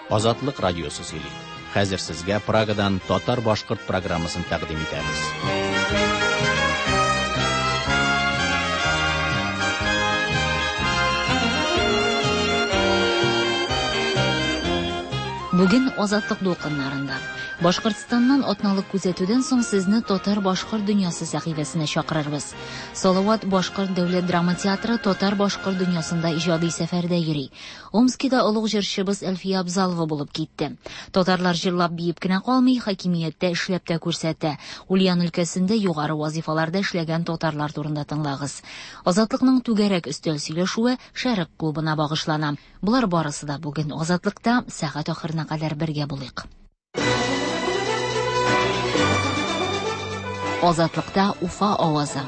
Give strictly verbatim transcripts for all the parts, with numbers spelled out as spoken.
Азатлык радиосы сөйли. Хәзер сезгә Прагадан татар-башкорт программасын тәкъдим итәбез. Бүген Азатлык дулкыннарында Башкортстаннан атналык күзәтүдән соң сезне Татар-башкорт дөньясы сәхифәсенә чакырырбыз. Салават башкорт дәүләт драма театры Татар-башкорт дөньясында иҗади сәфәрдә йөри. Омскида олуг җырчыбыз Әлфия Абзалова булып китте. Татарлар җырлап биеп кенә калмый, хакимияттә эшләп тә күрсәтә. Ульян өлкәсендә югары вазифаларда эшләгән татарлар турында тыңлагыз. Азатлыкның түгәрәк өстәл сөйләшүе Шәрык клубына багышлана. Булар барысы да бүген Азатлыкта сәгать ахырына кадәр бергә булыйк. Азатлыкта Уфа авазы.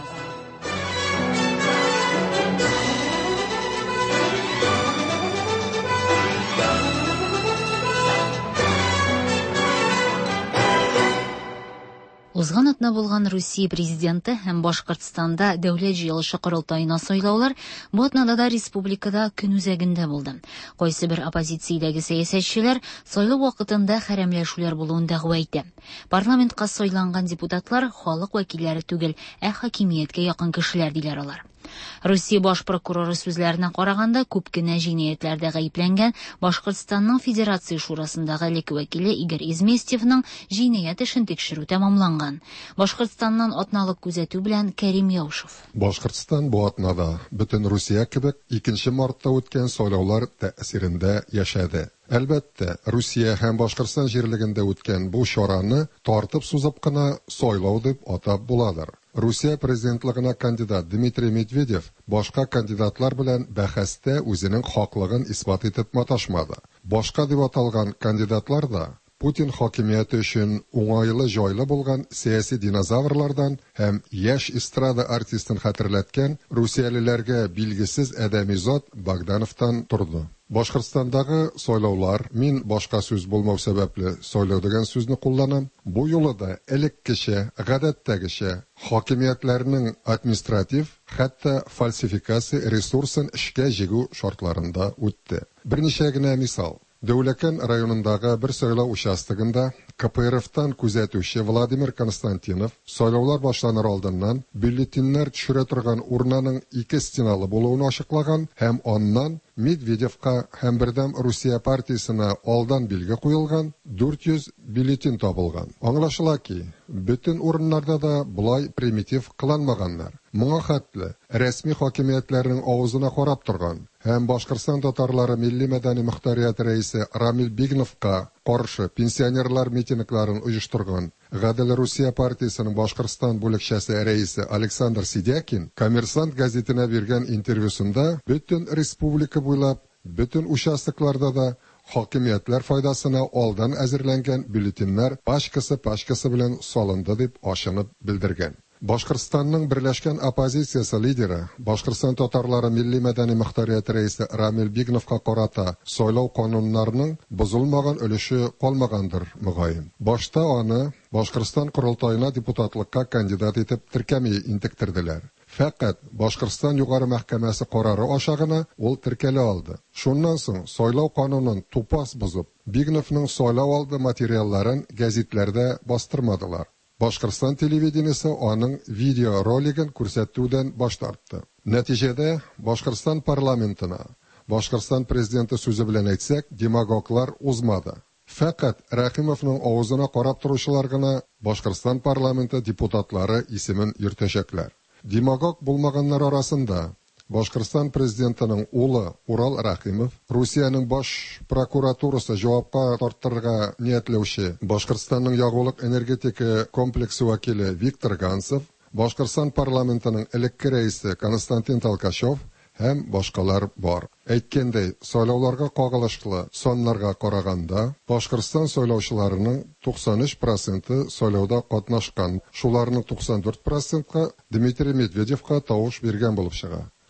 Узган атна булган Русия президенты һәм Башкортстанда дәүләт җыелышы корылтаена сайлаулар бу атнада да республикада көн үзәгендә булды. Кайсы бер оппозициядәге сәясәтчеләр сайлау вакытында хәрәмләшүләр булуын дәгъва итә. Парламентка сайланган депутатлар халык вәкилләре түгел, ә хакимияткә якын кешеләр диләр алар. Русия баш прокуроры сүзләренә караганда, күп кенә җинаятләрдә гаепләнгән Башкортстанның Федерация шурасындагы элек вәкиле Игорь Изместьевның җинаять эшен тикшерү тәмамланган. Башкортстаннан атналык күзәтү белән Кәрим Яушев. Башкортстан бу атнада бөтен Русия кебек икенче мартта үткән сайлаулар тәэсирендә яшәде. Әлбәттә, Русия һәм Башкортстан җирлегендә үткән бу чараны тартып сузып кына сайлау дип атап буладыр. Русия президентлыгына кандидат Дмитрий Медведев башка кандидатлар белән бәхәстә үзенең хаклыгын исбат итеп маташмады. Башка дип аталган кандидатлар да Путин хакимияте өчен уңайлы җайлы булган сәяси динозаврлардан һәм яшь эстрада артистын хәтерләткән русиялеләргә билгесез әдәми зат Богдановтан торды. Башкортстандагы сайлаулар, мин башка сүз булмау сәбәпле сайлау дигән сүзне кулланам. Бу юлы да элеккечә, гадәттәгечә хакимиятләрнең административ, хәтта фальсификация ресурсын эшкә җигү шартларында үтте. Берничә генә мисал. Дәүләкән районындагы бер сайлау участогында КПРФтан күзәтүче Владимир Константинов сайлаулар башланыр алдыннан бюллетеннәр төшерә торган урнаның ике стеналы булуын ачыклаган һәм аннан Медведевка һәм бердәм Русия партиясына алдан билге куелган дүрт йөз бюллетен табылган. Аңлашыла ки, бөтен урыннарда да булай примитив кыланмаганнар. Моңа хәтле рәсми хакимиятләрнең авызына карап торган һәм Башкортстан татарлары милли мәдәни мөхтәрияте рәисе Рамил Бигновка каршы пенсионерлар митингларын оештырган Гадел Русия партиясының Башкортстан бүлекчәсе рәисе Александр Сидякин Коммерсант газетына биргән интервьюсында бөтен республика буйлап, бөтен участокларда да хакимиятләр файдасына алдан әзерләнгән бюллетеннәр пачкасы-пачкасы белән салынды дип ашынып белдергән. Башкортстанның берләшкән оппозициясе лидеры, Башкортстан татарлары милли мәдәни мөхтәрияте рәисе Рамил Бигновка карата сайлау кануннарының бозылмаган өлеше калмагандыр мөгаен. Башта аны Башкортстан корылтаена депутатлыкка кандидат итеп теркәми интектерделәр. Фәкать Башкортстан югары мәхкәмәсе карары аша гына ул теркәлә алды. Шуннан соң сайлау канунын тупас бозып, Бигновның сайлау алды материалларын гәзитләрдә бастырмадылар. Башкортстан телевидениесе аның видеоролигын күрсәтүдән баш тартты. Нәтиҗәдә Башкортстан парламентына, Башкортстан президенты сүзе белән әйтсәк, демагоглар узмады. Фәкать Рәхимовның авызына карап торучылар гына Башкортстан парламенты депутатлары исемен йөртәчәкләр. Демагог булмаганнар арасында Башкортстан президентының улы Урал Рәхимов, Русияның баш прокуратурасы җавапка тартырга ниятләүче Башкортстанның ягулык энергетика комплексы вәкиле Виктор Ганцев, Башкортстан парламентының элекке рәисе Константин Толкачев һәм башкалар бар. Әйткәндәй, сайлауларга кагылышлы саннарга караганда, Башкортстан сайлаучыларының туксан өч проценты сайлауда катнашкан. Шуларның туксан дүрт проценты Дмитрий Медведевка тавыш биргән булып чыга.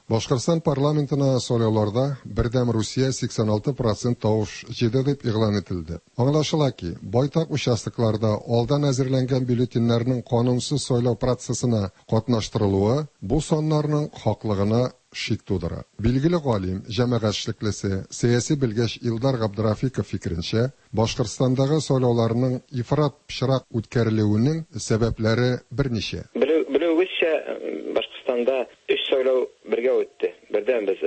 Башкортстан парламентына сайлауларда бердәм Русия сиксән алты процент тавыш җыйды дип игълан ителде. Аңлашыла ки, байтак участокларда алдан әзерләнгән бюллетеннәрнең канунсыз сайлау процессына катнаштырылуы бу саннарның хаклыгына шик тудыра. Билгеле галим, җәмәгатьчелеклесе, сәяси белгеч Илдар Габдрафиков фикеренчә, Башкортстандагы сайлауларның ифрат пычрак үткәрелүенең сәбәпләре берничә. Белүегезчә, Башкортстанда өч сайлау бергә үтте. Бердән без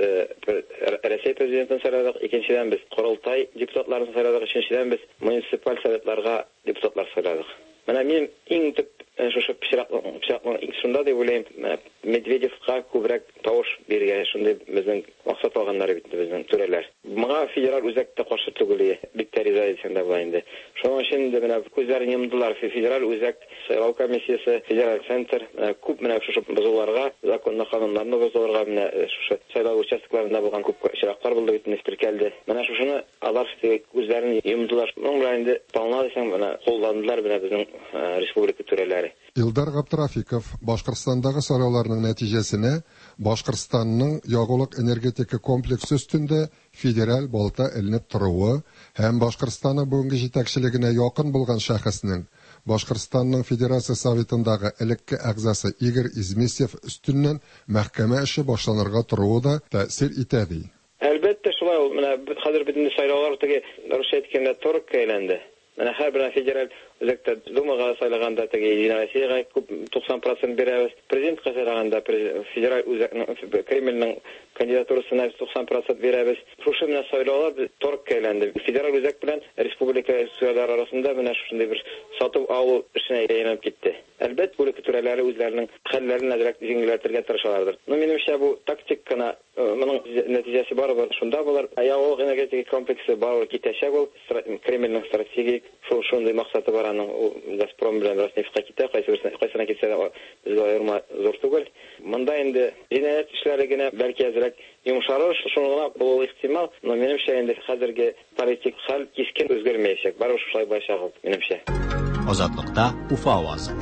Россия президентын сайладык, икенчедән без Корылтай депутатларын сайладык, өченчедән без муниципаль советларга депутатлар сайладык. Менә мин иң төп шушы пычракның пычракның икесендә дип уйлыйм, Медведевка күбрәк тавыш биргән, шундый безнең максат алганнары бит безнең түрәләр. Моңа федераль үзәккә каршы түгел, бик тәриза исендә була инде. Шуның өчен дә менә күзләрен йомдылар. Федераль үзәк сайлау комиссиясе, федераль центр күп менә шушы бозуларга, законны кануннарны бозуларга менә шушы сайлау участокларында булган күп пычраклар булды бит теркәлде. Менә шушыны алар күзләрен йомдылар. Моның белән инде планлар дисәң, менә кулландылар менә безнең республика түрәләре. Илдар Габдрафиков Башкортстандагы сайлауларның нәтиҗәсенә Башкортстанның ягулык энергетика комплексы өстендә федераль балта эленеп торуы һәм Башкортстанның бүгенге җитәкчелегенә якын булган шәхеснең Башкортстанның Федерация Советындагы элекке әгъзасы Игорь Изместьев өстеннән мәхкәмә эше башланырга торуы да тәэсир итә ди. Әлбәттә шулай ул. Менә хәзер бит сайлаулар теге русча әйткәндә торыкка әйләнде. Менә һәр бер федераль үзәктә Думага сайлаганда теге Россиягә күп туксан процент бирәбез. Президентка сайлаганда федераль үзәкнең Кремльнең кандидатурасына туксан процент бирәбез. Шушы менә сайлаулар торыкка әйләнде. Федераль үзәк белән республика сөйләр арасында менә шундый бер сатып алу эшенә әйләнеп китте. Әлбәттә, республика түрәләре үзләренең хәлләрен әзрәк җиңеләйтергә тырышалардыр. Но минемчә бу тактик кына, моның нәтиҗәсе барыбер шунда булыр. Ягулык энергетика комплексы барыбер китәчәк ул. Кремльнең стратегик шундый максаты бар аның. Газпром белән Роснефтька китә, кайсына китсә дә безгә аерма зур түгел. Монда инде җинаять эшләре генә бәлки әзрәк йомшарыр, шуңа булу ихтимал. Но минемчә инде хәзерге политик хәл кискен үзгәрмәячәк. Барыбер шулай булачак минемчә. Азатлыкта Уфа авазы.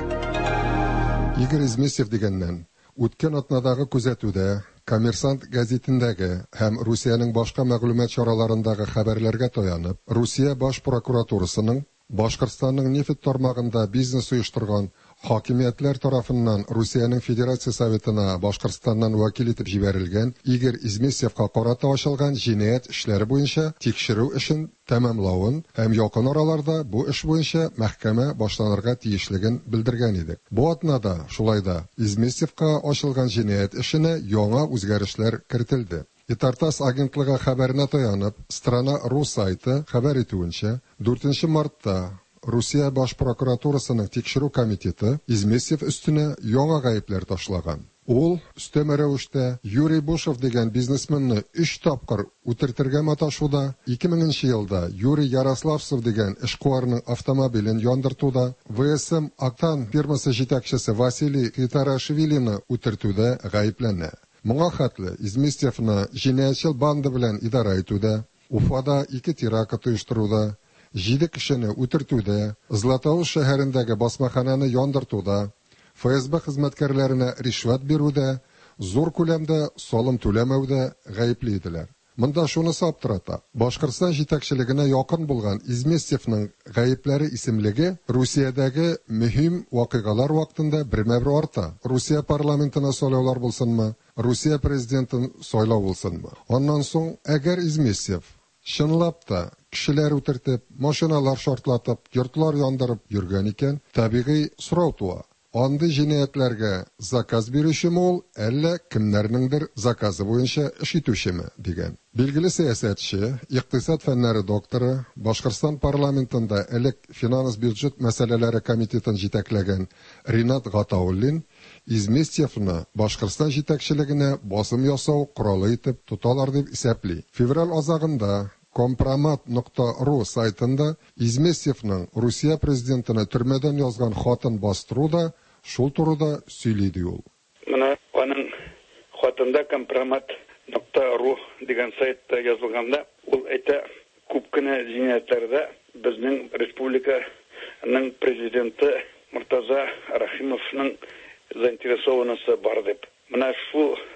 Игорь Изместьев дигәннән үткән атнадагы күзәтүдә Коммерсант газетындагы һәм Русиянең башка мәгълүмат чараларындагы хәбәрләргә таянып, Русия баш прокуратурасының Башкортстанның нефть тармагында бизнес оештырган хакимиятләр тарафыннан Русиянең Федерация Советына Башкортстаннан вәкил итеп җибәрелгән Игорь Изместьевка карата ачылган җинаять эшләре буенча тикшерү эшен тәмамлавын һәм якын араларда бу эш буенча мәхкәмә башланырга тиешлеген белдергән идек. Бу атнада шулай да Изместьевка ачылган җинаять эшенә яңа үзгәрешләр кертелде. Итартас агентлыгы хәбәренә таянып, Страна.ру сайты хәбәр итүенчә, дүртенче мартта Русия баш прокуратурасының тикшерү комитеты Изместьев өстенә яңа гаепләр ташлаган. Ул өстәмә рәвештә Юрий Бушев дигән бизнесменны өч тапкыр үтертергә маташуда, ике меңенче елда Юрий Ярославцев дигән эшкуарның автомобилен яндыртуда, ВСМ Актан фирмасы җитәкчесе Василий Китарашвилине үтертүдә гаепләнә. Моңа хәтле Изместьевны җинаятьчел банда белән идара итүдә, Уфада ике теракт оештыруда, җиде кешене үтертүдә, Златоуст шәһәрендәге басмахананы яндыртуда, ФСБ хезмәткәрләренә ришвәт бирүдә, зур күләмдә салым түләмәүдә гаепле иделәр. Монда шуны саптырата. Башкортстан җитәкчелегенә якын булган Изместьевның гаепләре исемлеге Русиядәге мөһим вакыйгалар вакытында бермәбер арта. Русия парламентына сайлаулар булсынмы, Русия президентын сайлау булсынмы. Аннан соң, әгәр Изместьев чынлап та кешеләр үтертеп, машиналар шартлатып, йортлар яндырып йөргән икән, табигый сорау туа. Андый җинаятләргә заказ бирүчеме ул, әллә кемнәрнеңдер заказы буенча эш итүчеме дигән. Билгеле сәясәтче, икътисад фәннәре докторы, Башкортстан парламентында элек финанс бюджет мәсьәләләре комитетын җитәкләгән Ринат Гатауллин Изместьевны Башкортстан җитәкчелегенә басым ясау коралы итеп тоталар дип исәпли. Февраль азагында Компромат.ру сайтында Изместьевның Русия президентына төрмәдән язган хатын бастыруда шул турыда сөйлиде ул. Менә аның хатында Компромат.ру дигән сайтта язылганда, ул әйтә, күп кенә җинаятләрдә безнең республиканың президенты Муртаза Рахимовның заинтересованасы бар дип. Менә шул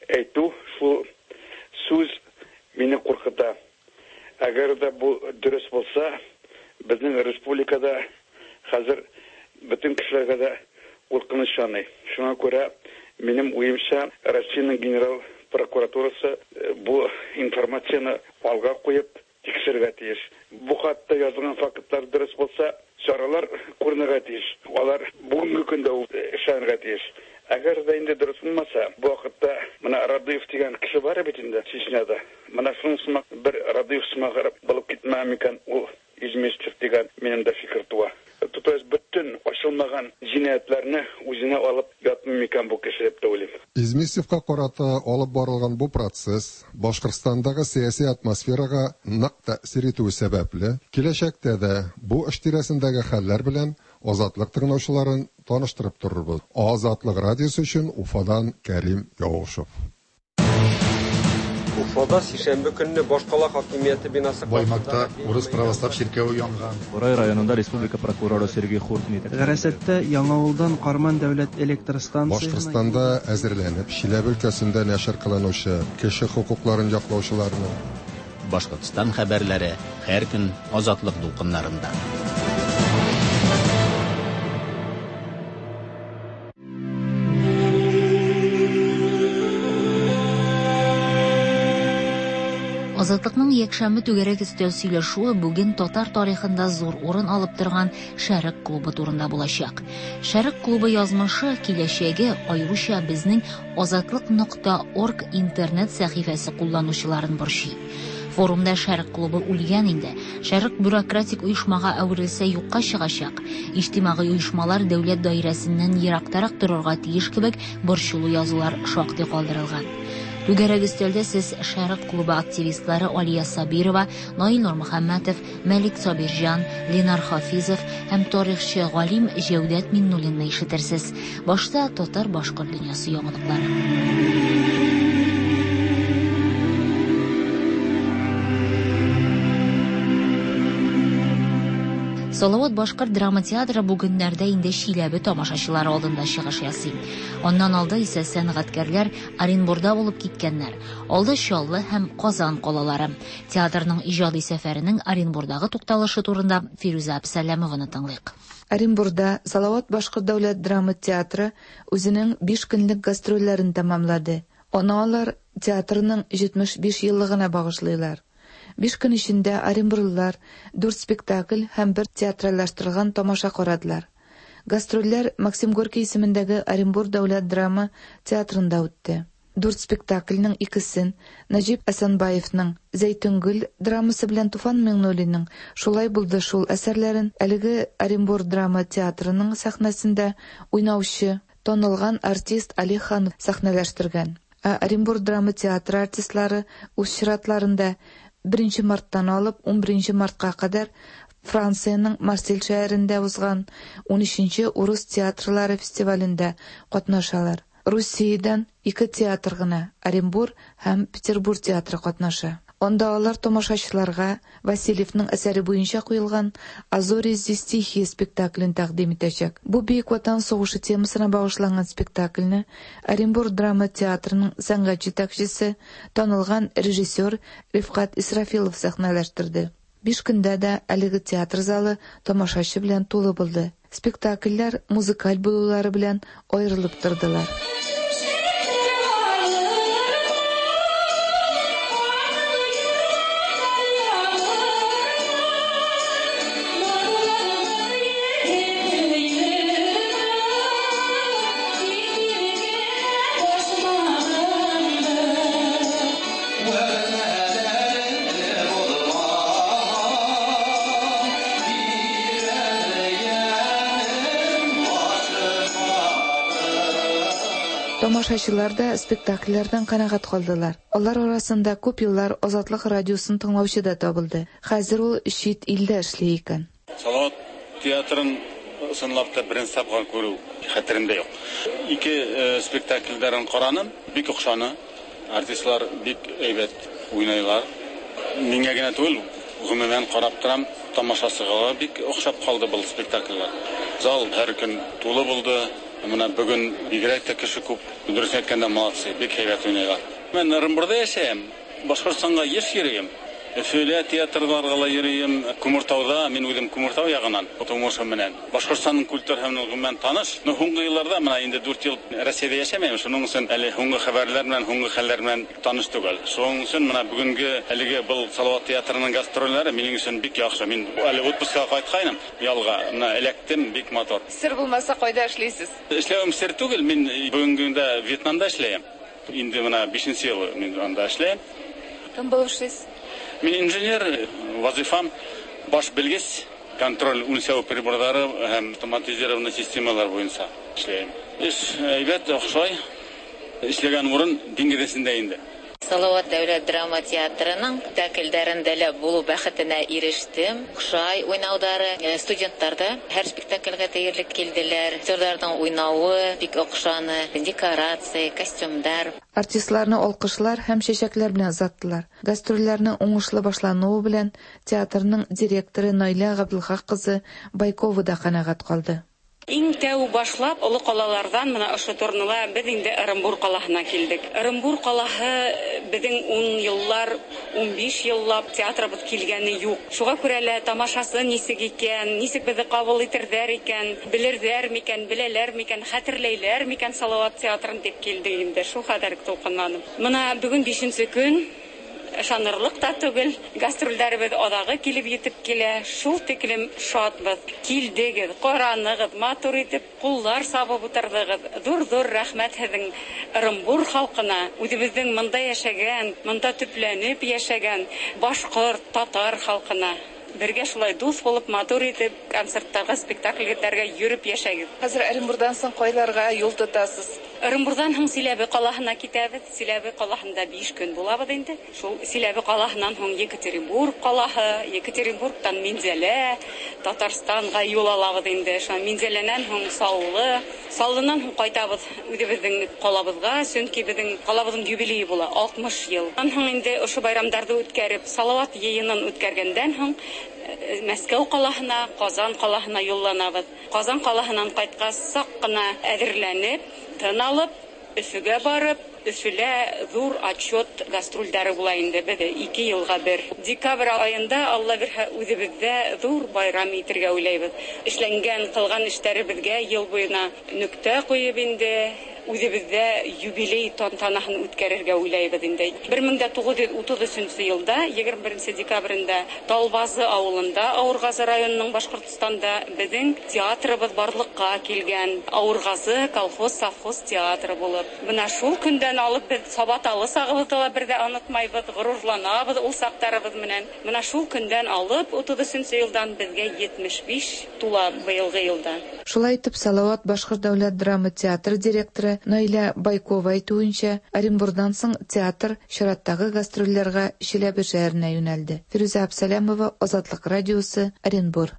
әйтү, шул сүз мине куркыта. Әгәр дә бу дөрес булса, безнең республикада хәзер бөтен кешеләргә дә куркыныч яный. Шуңа күрә минем уемча Россиянең генерал прокуратурасы бу информацияны алга куеп тикшерергә тиеш. Бу хатта язылган фактлар дөрес булса, чаралар күренергә тиеш. Алар бүгенге көндә эшләргә тиеш. Әгәр дә инде дөрес булмаса, бу вакытта менә Радыев дигән кеше бар бит инде Чечняда. Менә шуның бер Радыев сымагы булып китмәм микән ул Изместов дигән минем дә фикер туа. Тутас бөтен ачылмаган җинаятларны үзенә алып ятмый микән бу кеше дип уйлыйм. Изместовка карата алып барылган бу процесс Башкортстандагы сиясәт атмосферага нык тәэсир итүе сәбәпле, киләчәктә дә бу эш тирәсендәге хәлләр белән Азатлык тыңлаучыларын таныштырып торырбыз. Азатлык радиосы өчен Уфадан Кәрим Яушев. Уфада сишәмбе көнне башкала хакимияте бинасы Баймакта Урыс православ чиркәве янган. Борай районында республика прокуроры Сергей Хуртин итә. Гәрәсәттә Яңавылдан Карман дәүләт электр станциясына Башкортстанда әзерләнеп, Чиләбе өлкәсендә нәшер кылынучы кеше хукукларын яклаучыларны Башкортстан хәбәрләре һәр көн Азатлык дулкыннарында. Азатлыкның якшәмбе түгәрәк өстәл сөйләшүе бүген татар тарихында зур урын алып торган Шәрык клубы турында булачак. Шәрык клубы язмышы киләчәге аеруча безнең азатлык нокта орг интернет сәхифәсе кулланучыларын борчый. Форумда Шәрык клубы үлгән инде. Шәрык бюрократик оешмага әверелсә юкка чыгачак. Иҗтимагый оешмалар дәүләт даирәсеннән ерактарак торырга тиеш кебек борчылу язулар шактый калдырылган. Түгәрәк өстәлдә сез Шәрык клубы активистлары Алия Сабирова, Наил Нурмөхәммәтов, Мәлик Сабирҗан, Ленар Хафизов һәм тарихчы галим Җәүдәт Миннуллинны ишетерсез. Башта татар-башкорт дөньясы яңалыклары. Салават башкорт драма театры бүгеннәрдә инде Чиләбе тамашачылары алдында чыгыш ясый. Аннан алда исә сәнгатькәрләр Оренбурда булып киткәннәр. Алда Чаллы һәм Казан калалары. Театрның иҗади сәфәренең Оренбурдагы тукталышы турында Фируза Абсәләмованы тыңлыйк. Оренбурда Салават башкорт дәүләт драма театры үзенең биш көнлек гастрольләрен тәмамлады. Аналар театрның җитмеш биш еллыгына багышлыйлар. Биш көн эчендә оренбурлылар дүрт спектакль һәм бер театралаштырылган тамаша карадылар. Гастрольләр Максим Горький исемендәге Оренбур дәүләт драма театрында үтте. Дүрт спектакльнең икесен Нәҗип Әсәнбаевның Зәйтүнгөл драмасы белән Туфан Миңнуллинның Шулай булды шул әсәрләрен әлеге Оренбур драма театрының сәхнәсендә уйнаучы, танылган артист Али Ханов сәхнәләштергән. Оренбур драма театры артистлары үз чиратларында беренче марттан алып он беренче мартка кадәр Франциянең Марсель шәһәрендә узган унөченче урыс театрлары фестивалендә катнашалар. Русиядән ике театр гына, Оренбур һәм Петербург театры катнаша. Онда алар тамашачыларга Васильевның әсәре буенча куелган «Азори здесь тихие» спектаклен тәкъдим итәчәк. Бу Бөек Ватан сугышы темасына багышланган спектакльне Оренбур драма театрының сәнгать җитәкчесе, танылган режиссер Рифкат Исрафилов сәхнәләштерде. Биш көндә дә әлеге театр залы тамашачы белән тулы булды. Спектакльләр музыкаль булулары белән аерылып тордылар. Тамашачылар да спектакльләрдән канәгать калдылар. Алар арасында күп еллар Азатлык радиосын тыңлаучы да табылды. Хәзер ул чит илдә эшли икән. Салават театрын сынлапта беренче тапкыр күрү хәтеремдә юк. Ике спектакльдәрен караным, бик охшаны. Артистлар бик әйбәт уйнайлар. Миңа генә түгел, гомумән карап торам, тамашасыга бик охшап калды бу спектакльләр. Зал һәр көн тулы булды. Менә бүген бигрәк тә кеше күп. Дөрес әйткәндә, молодцы, бик һәйбәт уйныйлар. Мен Орынбурда яшәйм. Башкортстанга еш йөрим. Өфөлә театрларга йөрим. Күмертауда, мин үзем Күмертау ягыннан, тумышым менән. Башкортстанның культур һәм гомумән таныш. Ну, һуңгы елларда менә инде дүрт ел Россиядә яшәмәйм. Шуның өчен әле һуңгы хәбәрләр белән, һуңгы хәлләр белән таныш түгел. Шуның өчен менә бүгенге әлеге был Салават театрының гастрольләре минем өчен бик яхшы. Мин әле отпускка кайткайным. Ялга, менә эләктем, бик мотор. Сер булмаса кайда эшлисез? Эшләвем сер түгел. Мин бүгенгендә Вьетнамда эшләйм. Инде менә бишенче ел мин анда эшләйм. Кем булып эшлисез? Мин инженер, вазифам баш белгеч, контроль үлчәү приборлары һәм автоматизированный системалар буенча эшләйм. Эш әйбәт, охшай. Эшләгән урын диңгезендә инде. Салават дәүләт драма театрының спектакльләрендә лә булу бәхетенә ирештем. Охшай уйнаудары студентларда һәр спектакльгә тәйярлек килделәр. Актерларның уйнавы бик охшаны, декорация, костюмнар. Артистларны алкышлар һәм чәчәкләр белән озаттылар. Гастрольләрнең уңышлы башлануы белән театрның директоры Найля Габдулхак кызы Байкова да канәгать калды. Иң тәү башлап олы калалардан менә ошо турнила без инде Орынбур калаһына килдек. Орынбур калаһы безнең ун еллар, ун биш еллап театрыбыз килгәне юк. Шуга күрә лә тамашасы нисек икән, нисек безне кабул итәрдәр икән, белердәр микән, беләләр микән, хәтерләйләр микән Салават театрын дип килдек инде. Шу хәдәр тулкынланып. Менә бүген бишенче көн ышанырлык та түгел. Гастрольләребез адагы килеп җитеп килә. Шул тиклем шатбыз. Килдегез, караныгыз, матур итеп куллар сабып утырдыгыз. Зур-зур рәхмәт һезнең Орынбур халкына, үзебезнең монда яшәгән, монда төпләнеп яшәгән башкорт, татар халкына. Бергә шулай дус булып, матур итеп, концертларга, спектакльләргә йөреп яшәгез. Хәзер Орынбурдан соң кайларга юл тотасыз? Орынбурдан һәм Силәбе калаһына китәбез. Силәбе калаһында биш көн булабыз инде. Шул Силәбе калаһыннан һәм Екатеринбург калаһы, Екатеринбургтан Минзәлә, Татарстанга юл алабыз инде. Шул Минзәләннән һәм Саллы, Саллынан һәм кайтабыз үзебезнең калабызга, чөнки безнең калабызның юбилее була, алтмыш ел. Һәм инде ошо байрамнарда үткәреп, Салават йыйынын үткәргәндән һәм Мәскәү калаһына, Казан калаһына юлланабыз. Казан калаһынан кайткач сак кына әзерләнеп, тын алып, Өфөгә барып, Өфөлә зур отчет гастрольләре була инде бездә ике елга бер. Декабрь аенда Алла бирһә үзебездә зур байрам итәргә уйлыйбыз. Эшләнгән, кылган эшләребезгә ел буена нөктә куеп инде үзебездә юбилей тантанаһын үткәрергә уйлыйбыз инде. бер мең тугыз йөз утыз өченче елда егерме беренче декабрендә Талбазы авылында, Авыргазы районының Башкортстанда безнең театрыбыз барлыкка килгән. Авыргазы колхоз, совхоз театры булып. Менә шул көндән алып без Сабаталы сагыбызды да бер дә онытмайбыз, горурланабыз ул сактарыбыз менән. Менә шул көндән алып утыз өченче елдан безгә җитмеш биш тула быелгы елда. Шулай итеп, Салават Башкорт дәүләт драма театры директоры Найля Байкова әйтүенчә, Оренбурдан соң театр чираттагы гастрольләргә Чиләбе шәһәренә юнәлде. Фирүзә Абсалямова, Азатлык радиосы, Оренбур.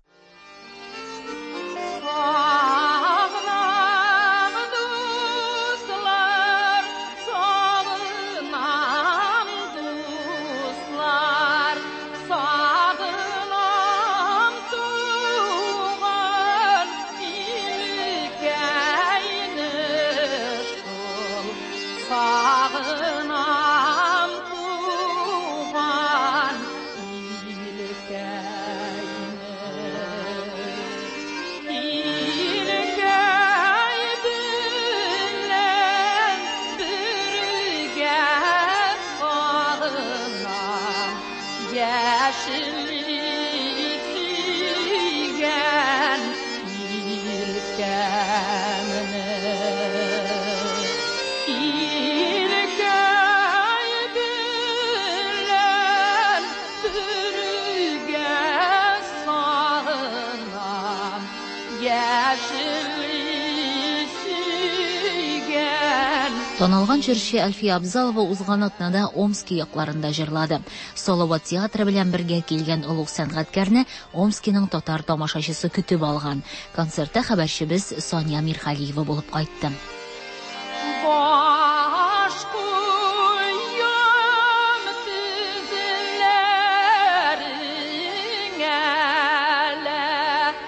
Танылган җырчы Әлфия Абзалова узган атнада Омский якларында җырлады. Салават театры белән бергә килгән улуг сәнгатькәрне Омскиның татар тамашачысы көтеп алган. Концертта хәбәрчебез Соня Мирхалиева булып кайтты.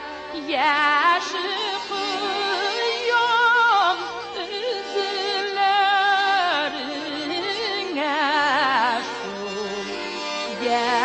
Yaşı kıyam üzüle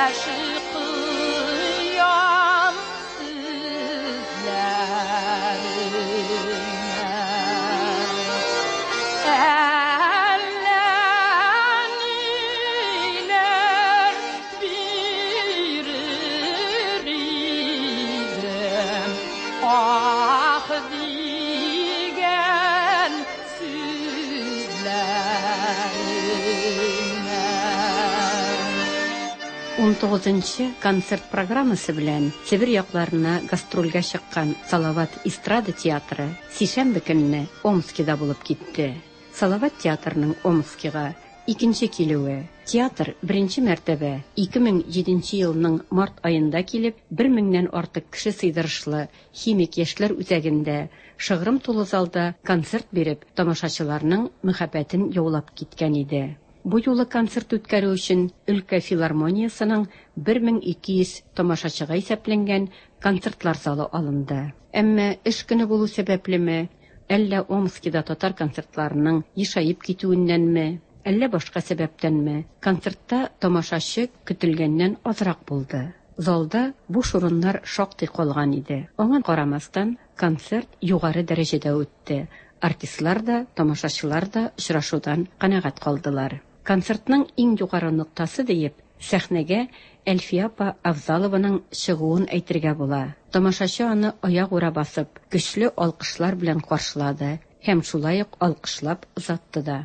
он тогузынчы концерт программасы белән Себер якларына гастрольгә чыккан Салават эстрада театры сишәмбе көнне Омскида булып китте. Салават театрының Омскига икенче килүе. Театр беренче мәртәбә ике мең җиденче елның март айында килеп, бер меңнән артык кеше сыйдырышлы химик яшьләр үзәгендә шыгрым тулы залда концерт биреп, тамашачыларның мәхәббәтен яулап киткән иде. Бу юлы концерт үткәрү өчен Өлкә филармониясының бер мең ике йөз тамашачыга исәпләнгән концертлар залы алынды. Әмма эш көне булу сәбәплеме, әллә Омскида татар концертларының ешайып китүеннәнме, әллә башка сәбәптәнме, концертта тамашачы көтелгәннән азрак булды. Залда буш урыннар шактый калган иде. Аңа карамастан концерт югары дәрәҗәдә үтте. Артистлар да, тамашачылар да очрашудан канәгать калдылар. Концертның иң югары ноктасы диеп, сәхнәгә Әлфия апа Авзалованың чыгуын әйтергә була. Тамашачы аны аяк ура басып, көчле алкышлар белән каршылады һәм шулай ук алкышлап озатты да.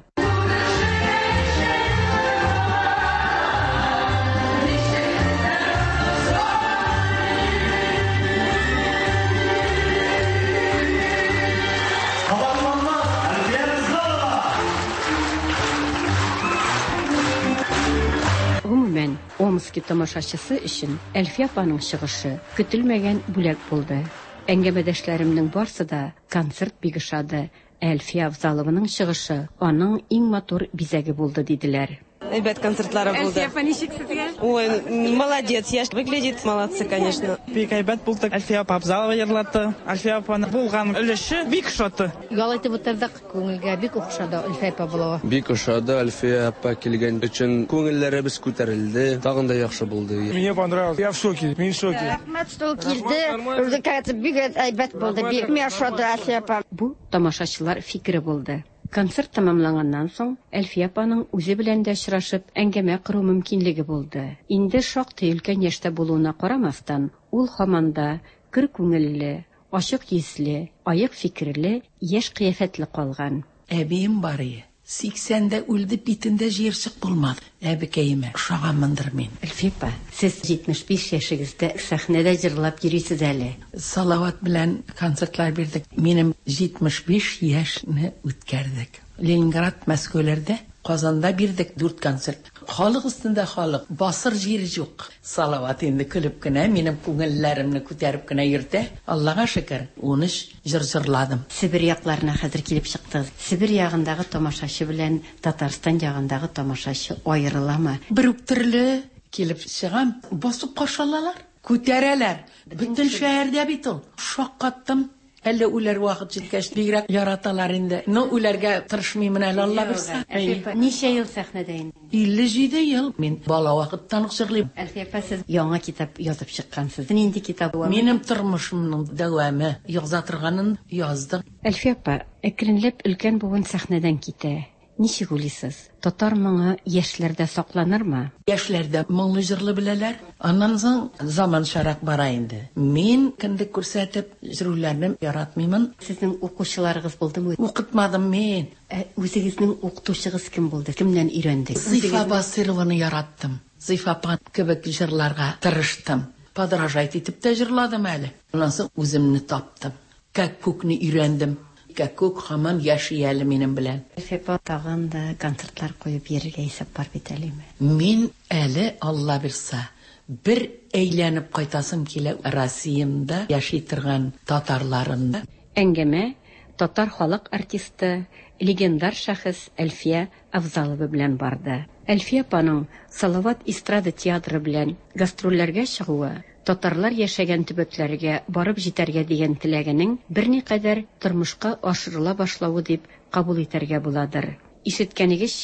Омски тамашачысы өчен Әлфия апаның чыгышы көтелмәгән бүләк булды. Әңгәмәдәшләремнең барсы да концерт бик ошады. Әлфия Авзалованың чыгышы аның иң матур бизәге булды диделәр. Ребят, концертлары булды. Әлфия ничек сезгә? Ой, молодец, яшь выглядит, молодцы, конечно. Бик әйбәт булды. Әлфия апа Авзалова йырлатты. Әлфия апаның булган өлеше бик шаты. Ялайтып утырдык, күңелгә бик охшады Әлфия апа булуы. Бик ошады, Әлфия апа килгән өчен күңелләребез күтәрелде, тагын да яхшы булды. Мне понравилось, я в шоке, мин в шоке. Рәхмәт, что килде. Үзекәт бик әйбәт булды, бик мәшһүр Әлфия апа. Бу тамашачылар фикере булды. Концерт тамамланганнан соң Әлфия апаның үзе белән дә очрашып, әңгәмә кору мөмкинлеге булды. Инде шактый өлкән яшьтә булуына карамастан, ул һаманда көр күңелле, ачык йөзле, аяк фикерле, яшь кыяфәтле калган. Әбием бар иде. сиксәндә үлде, битендә җирчек булмады. Әбекәйемә ошаганмындыр мин. Әлфия апа, сез җитмеш биш яшегездә сәхнәдә җырлап йөрисез әле. Салават белән концертлар бирдек. Минем җитмеш биш яшьне үткәрдек. Ленинград, Мәскәүләрдә, Казанда бирдек дүрт концерт. Халык өстендә халык, басыр җире юк. Салават инде көлеп кенә минем күңелләремне күтәреп кенә йөртә. Аллага шөкер, ун өч җыр җырладым. Себер якларына хәзер килеп чыктыгыз. Себер ягындагы тамашачы белән Татарстан ягындагы тамашачы аерыламы? Бер үк төрле килеп чыгам, басып каршылалар, күтәрәләр. Бөтен шәһәрдә бит ул. Шаккаттым. Әллә үләр вакыт җиткәч бигрәк яраталар инде. Ну үләргә тырышмыймын әле, Алла белсә. Ничә ел сәхнәдә инде? илле җиде ел. Мин бала вакыттан ук җырлыйм. Әлфия апа, сез яңа китап язып чыккансыз. Нинди китап бу? Минем тормышымның дәвамы. Яза торганын яздым. Әлфия апа, әкренләп өлкән буын сәхнәдән китә. Ничек уйлыйсыз? Татар моңы яшьләрдә сакланырмы? Яшьләрдә моңлы җырлы беләләр. Аннан соң заман шарак бара инде. Мин кендек күрсәтеп җырларны яратмыймын. Сезнең укучыларыгыз булдымы? Укытмадым мин. Үзегезнең укытучыгыз кем булды? Кемнән өйрәндегез? Зифа Басырованы яраттым. Зифа апа кебек җырларга тырыштым. Подражать итеп тә җырладым әле. Аннан соң үземне таптым. Кәккүкне өйрәндем. Кәккүк һаман яши әле минем белән. Әлфия тагын да концертлар куеп йөрергә исәп бар бит әлеме? Мин әле, Алла бирсә, бер әйләнеп кайтасым килә Россиямда яши торган татарларында. Әңгәмә татар халык артисты, легендар шәхес Әлфия Авзалова белән барды. Әлфия апаның Салават эстрада театры белән гастрольләргә чыгуы татарлар яшәгән төбәкләргә барып җитәргә дигән теләгенең берникадәр тормышка ашырыла башлавы дип кабул итәргә буладыр. Ишеткәнегезчә,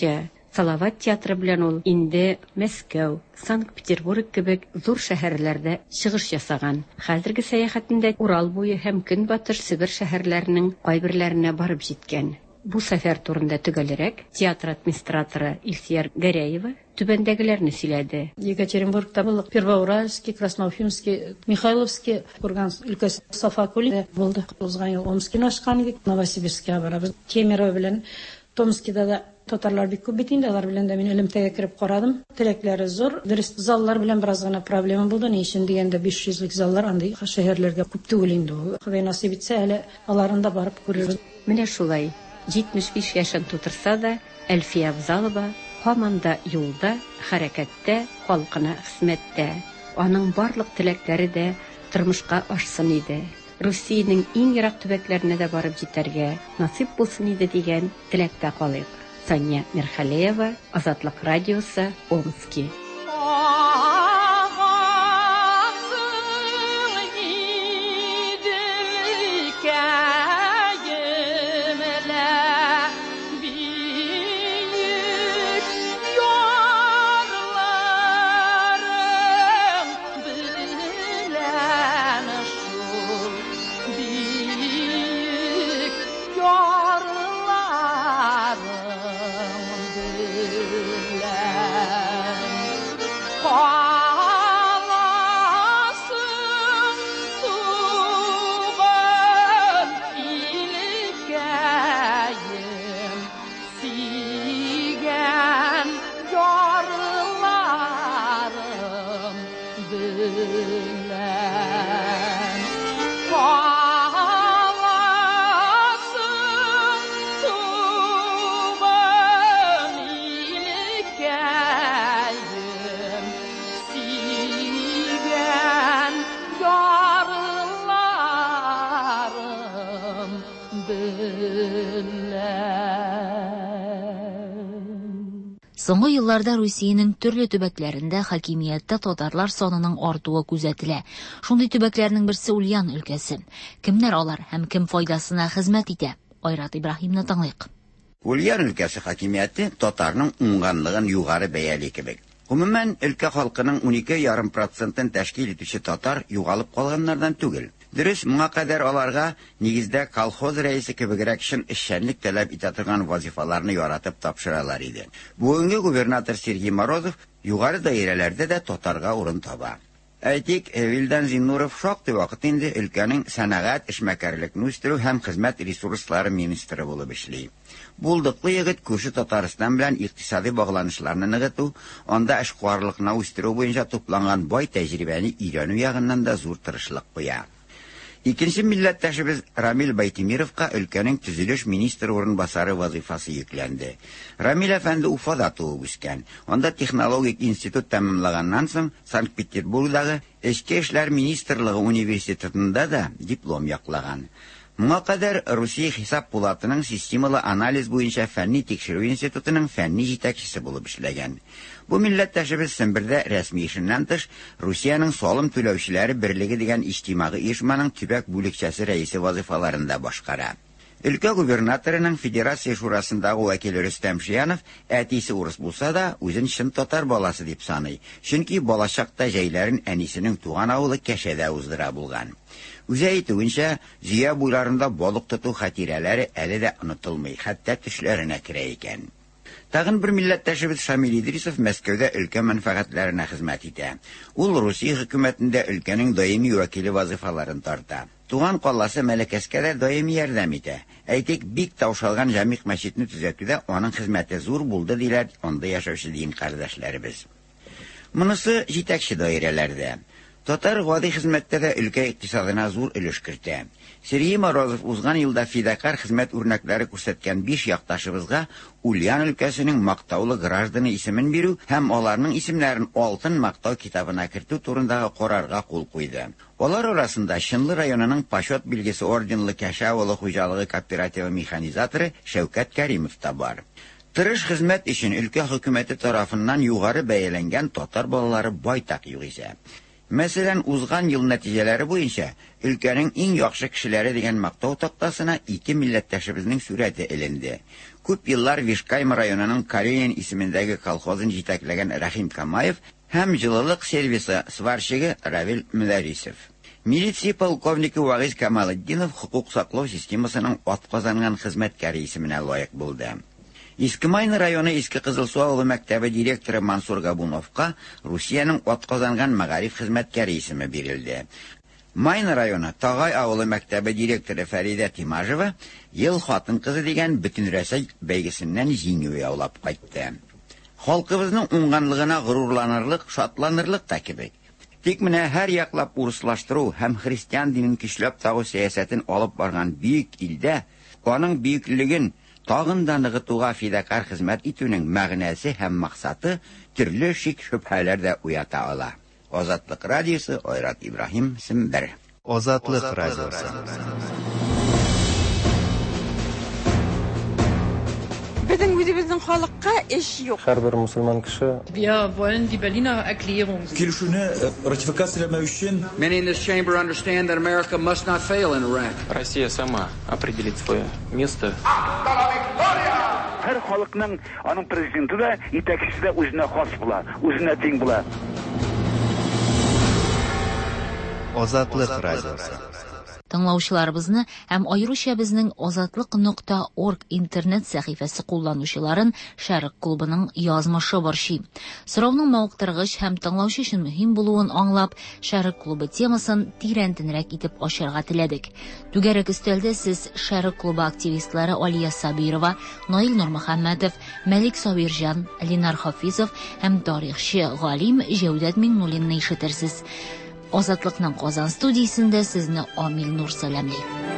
Салават театры белән ул инде Мәскәү, Санкт-Петербург кебек зур шәһәрләрдә чыгыш ясаган. Хәзерге сәяхәтендә Урал буе һәм Көнбатыш Себер шәһәрләренең кайберләренә барып җиткән. Бу сәфәр турында төгәлрәк театр администраторы Илсияр Гәрәева түбәндәгеләрне сөйләде. Екатеринбургта булдык, Первоуральский, Красноуфимский, Михайловский, Курганск өлкәсе Сафакуле булды. Узган ел Омскине ашкан идек, Новосибирскә барабыз. Кемерово белән Томскида да татарлар бик күп бит инде, алар белән дә мин элемтәгә кирип карадым. Теләкләре зур. Дөрес, заллар белән бераз гына проблема булды. Ни өчен дигәндә биш йөзлек заллар андый шәһәрләргә күп түгел инде ул. Ходай насыйп итсә, әле аларын да барып күрербез. Менә шулай. җитмеш биш яшен тутырса да, Әлфия Абзалова һаман да юлда, хәрәкәттә, халкына хезмәттә. Аның барлык теләкләре дә тормышка ашсын иде. Русиянең иң ерак төбәкләренә дә барып җитәргә насыйп булсын иде дигән теләктә калыйк. Сания Мерхалеева, Азатлык радиосы, Омский. Соңгы елларда Русиянең төрле төбәкләрендә хакимияттә татарлар санының артуы күзәтелә. Шундый төбәкләрнең берсе Ульян өлкәсе. Кемнәр алар һәм кем файдасына хезмәт итә? Айрат Ибраһимны тыңлыйк. Ульян өлкәсе хакимияте татарның уңганлыгын югары бәяли кебек. Гомумән, өлкә халкының унике ярым процентын тәшкил итүче татар югалып калганнардан түгел. Дөрес, моңа кадәр аларга нигездә колхоз рәисе кебегрәк шын эшчәнлек таләп итә торган вазифаларны яратып тапшыралар иде. Бүгенге губернатор Сергей Морозов югары даирәләрдә дә татарга урын таба. Әйтик, Вилдан Зиннуров шактый вакыт инде өлкәнең сәнәгать, эшмәкәрлекне үстерү һәм хезмәт ресурслары министры булып эшли. Булдыклы егет күрше Татарстан белән икътисади багланышларны ныгыту, анда эшкуарлыкны үстерү буенча тупланган бай тәҗрибәне өйрәнү ягыннан да зур тырышлык куя. Икенче милләттәшебез Рамил Байтимировка өлкәнең төзелеш министры урынбасары вазифасы йөкләнде. Рамил әфәнде Уфада туып үскән. Анда технологик институт тәмамлаганнан соң Санкт-Петербургдагы Эчке эшләр министрлыгы университетында да диплом яклаган. Моңа кадәр Русия хисап пулатының системалы анализ буенча фәнни тикшерү институтының фәнни җитәкчесе булып эшләгән. Бу милләттәшебез Сембердә рәсми эшеннән тыш Русиянең салым түләүчеләре берлеге дигән иҗтимагый оешманың төбәк бүлекчәсе рәисе вазифаларында башкара. Өлкә губернаторының федерация шурасындагы вәкиле Рөстәм Шиянов әтисе урыс булса да, үзен чын татар баласы дип саный. Чөнки балачакта җәйләрен әнисенең туган авылы Кәшәдә уздыра булган. Үзе әйтүенчә, Зия буйларында балык тоту хатирәләре әле дә онытылмый, хәтта төшләренә керә икән. Тагын бер милләттәшебез Шамил Идрисов Мәскәүдә өлкә мәнфәгатьләренә хезмәт итә. Ул Русия хөкүмәтендә өлкәнең даими вәкиле вазифаларын тарта. Туган каласы Мәләкәскә дә даими ярдәм итә. Әйтик, бик таушалган Җамик мәчетне төзәтүдә аның хезмәте зур булды диләр анда яшәүче дин кардәшләребез. Монысы җитәкче даирәләрдә. Татар гади хезмәттә дә өлкә икътисадына зур өлеш кертә. Сергей Морозов узган елда фидакар хезмәт үрнәкләре күрсәткән биш якташыбызга Ульян өлкәсенең мактаулы гражданы исемен бирү һәм аларның исемнәрен алтын мактау китабына кертү турындагы карарга кул куйды. Алар арасында Чынлы районының почет билгесе орденлы Кәшә авылы хуҗалыгы кооперативы механизаторы Шәүкәт Кәримов та бар. Тырыш хезмәт өчен өлкә хөкүмәте тарафыннан югары бәяләнгән татар балалары байтак югыйсә. Мәсәлән, узган ел нәтиҗәләре буенча өлкәнең иң яхшы кешеләре дигән мактау тактасына ике милләттәшебезнең сурәте эленде. күп еллар Вишкайма районының Карелин исемендәге колхозын җитәкләгән Рахим Камаев һәм җылылык сервисы сварщигы Равил Мөдәрисов. Милиция полковники Вагиз Камалетдинов хукук саклау системасының атказанган хезмәткәре исеменә лаек булды. Иске Майны районы Иске Кызылсу авылы мәктәбе директоры Мансур Габуновка Русияның атказанган мәгариф хезмәткәре исеме бирелде. Майны районы Тагай авылы мәктәбе директоры Фәридә Тимажева ел хатын кызы дигән бөтенрәсәй бәйгесеннән җиңү яулап кайтты. Халкыбызның уңганлыгына горурланырлык, шатланырлык та кебек. Тик менә һәр яклап урыслаштыру һәм христиан динен көчләп тагу сәясәтен алып барган бөек илдә аның бөеклеген тагын да ныгытуга фидакар хезмәт итүнең мәгънәсе һәм максаты төрле шик-шөбһәләр дә уята ала. Азатлык радиосы, Айрат Ибраһим, Сембер. Азатлык радиосы. Безнең үзебезнең халыкка эш юк. Һәрбер мусульман кеше. Wir wollen die Berliner Erklärung. Килешүне ратификацияләмәү өчен Many in this chamber understand that America must not fail in Iraq. Россия сама определит свое место. Һәр халыкның аның президенты да, итәкчесе дә үзенә хас була, үзенә тиң була. Азатлык радиосы. Тыңлаучыларыбызны һәм аеруча безнең азатлык нокта орг интернет сәхифәсе кулланучыларын Шәрык клубының язмышы борчый. Сорауның мавыктыргыч һәм тыңлаучы өчен мөһим булуын аңлап, Шәрык клубы темасын тирәнтенрәк итеп ачарга теләдек. Түгәрәк өстәлдә сез Шәрык клубы активистлары Алия Сабирова, Наил Нурмөхәммәтов, Мәлик Сабирҗан, Ленар Хафизов һәм тарихчы галим Җәүдәт Миңнуллинны ишетерсез. Азатлыкның Казан студиясендә сезне Амил Нур сәламлый.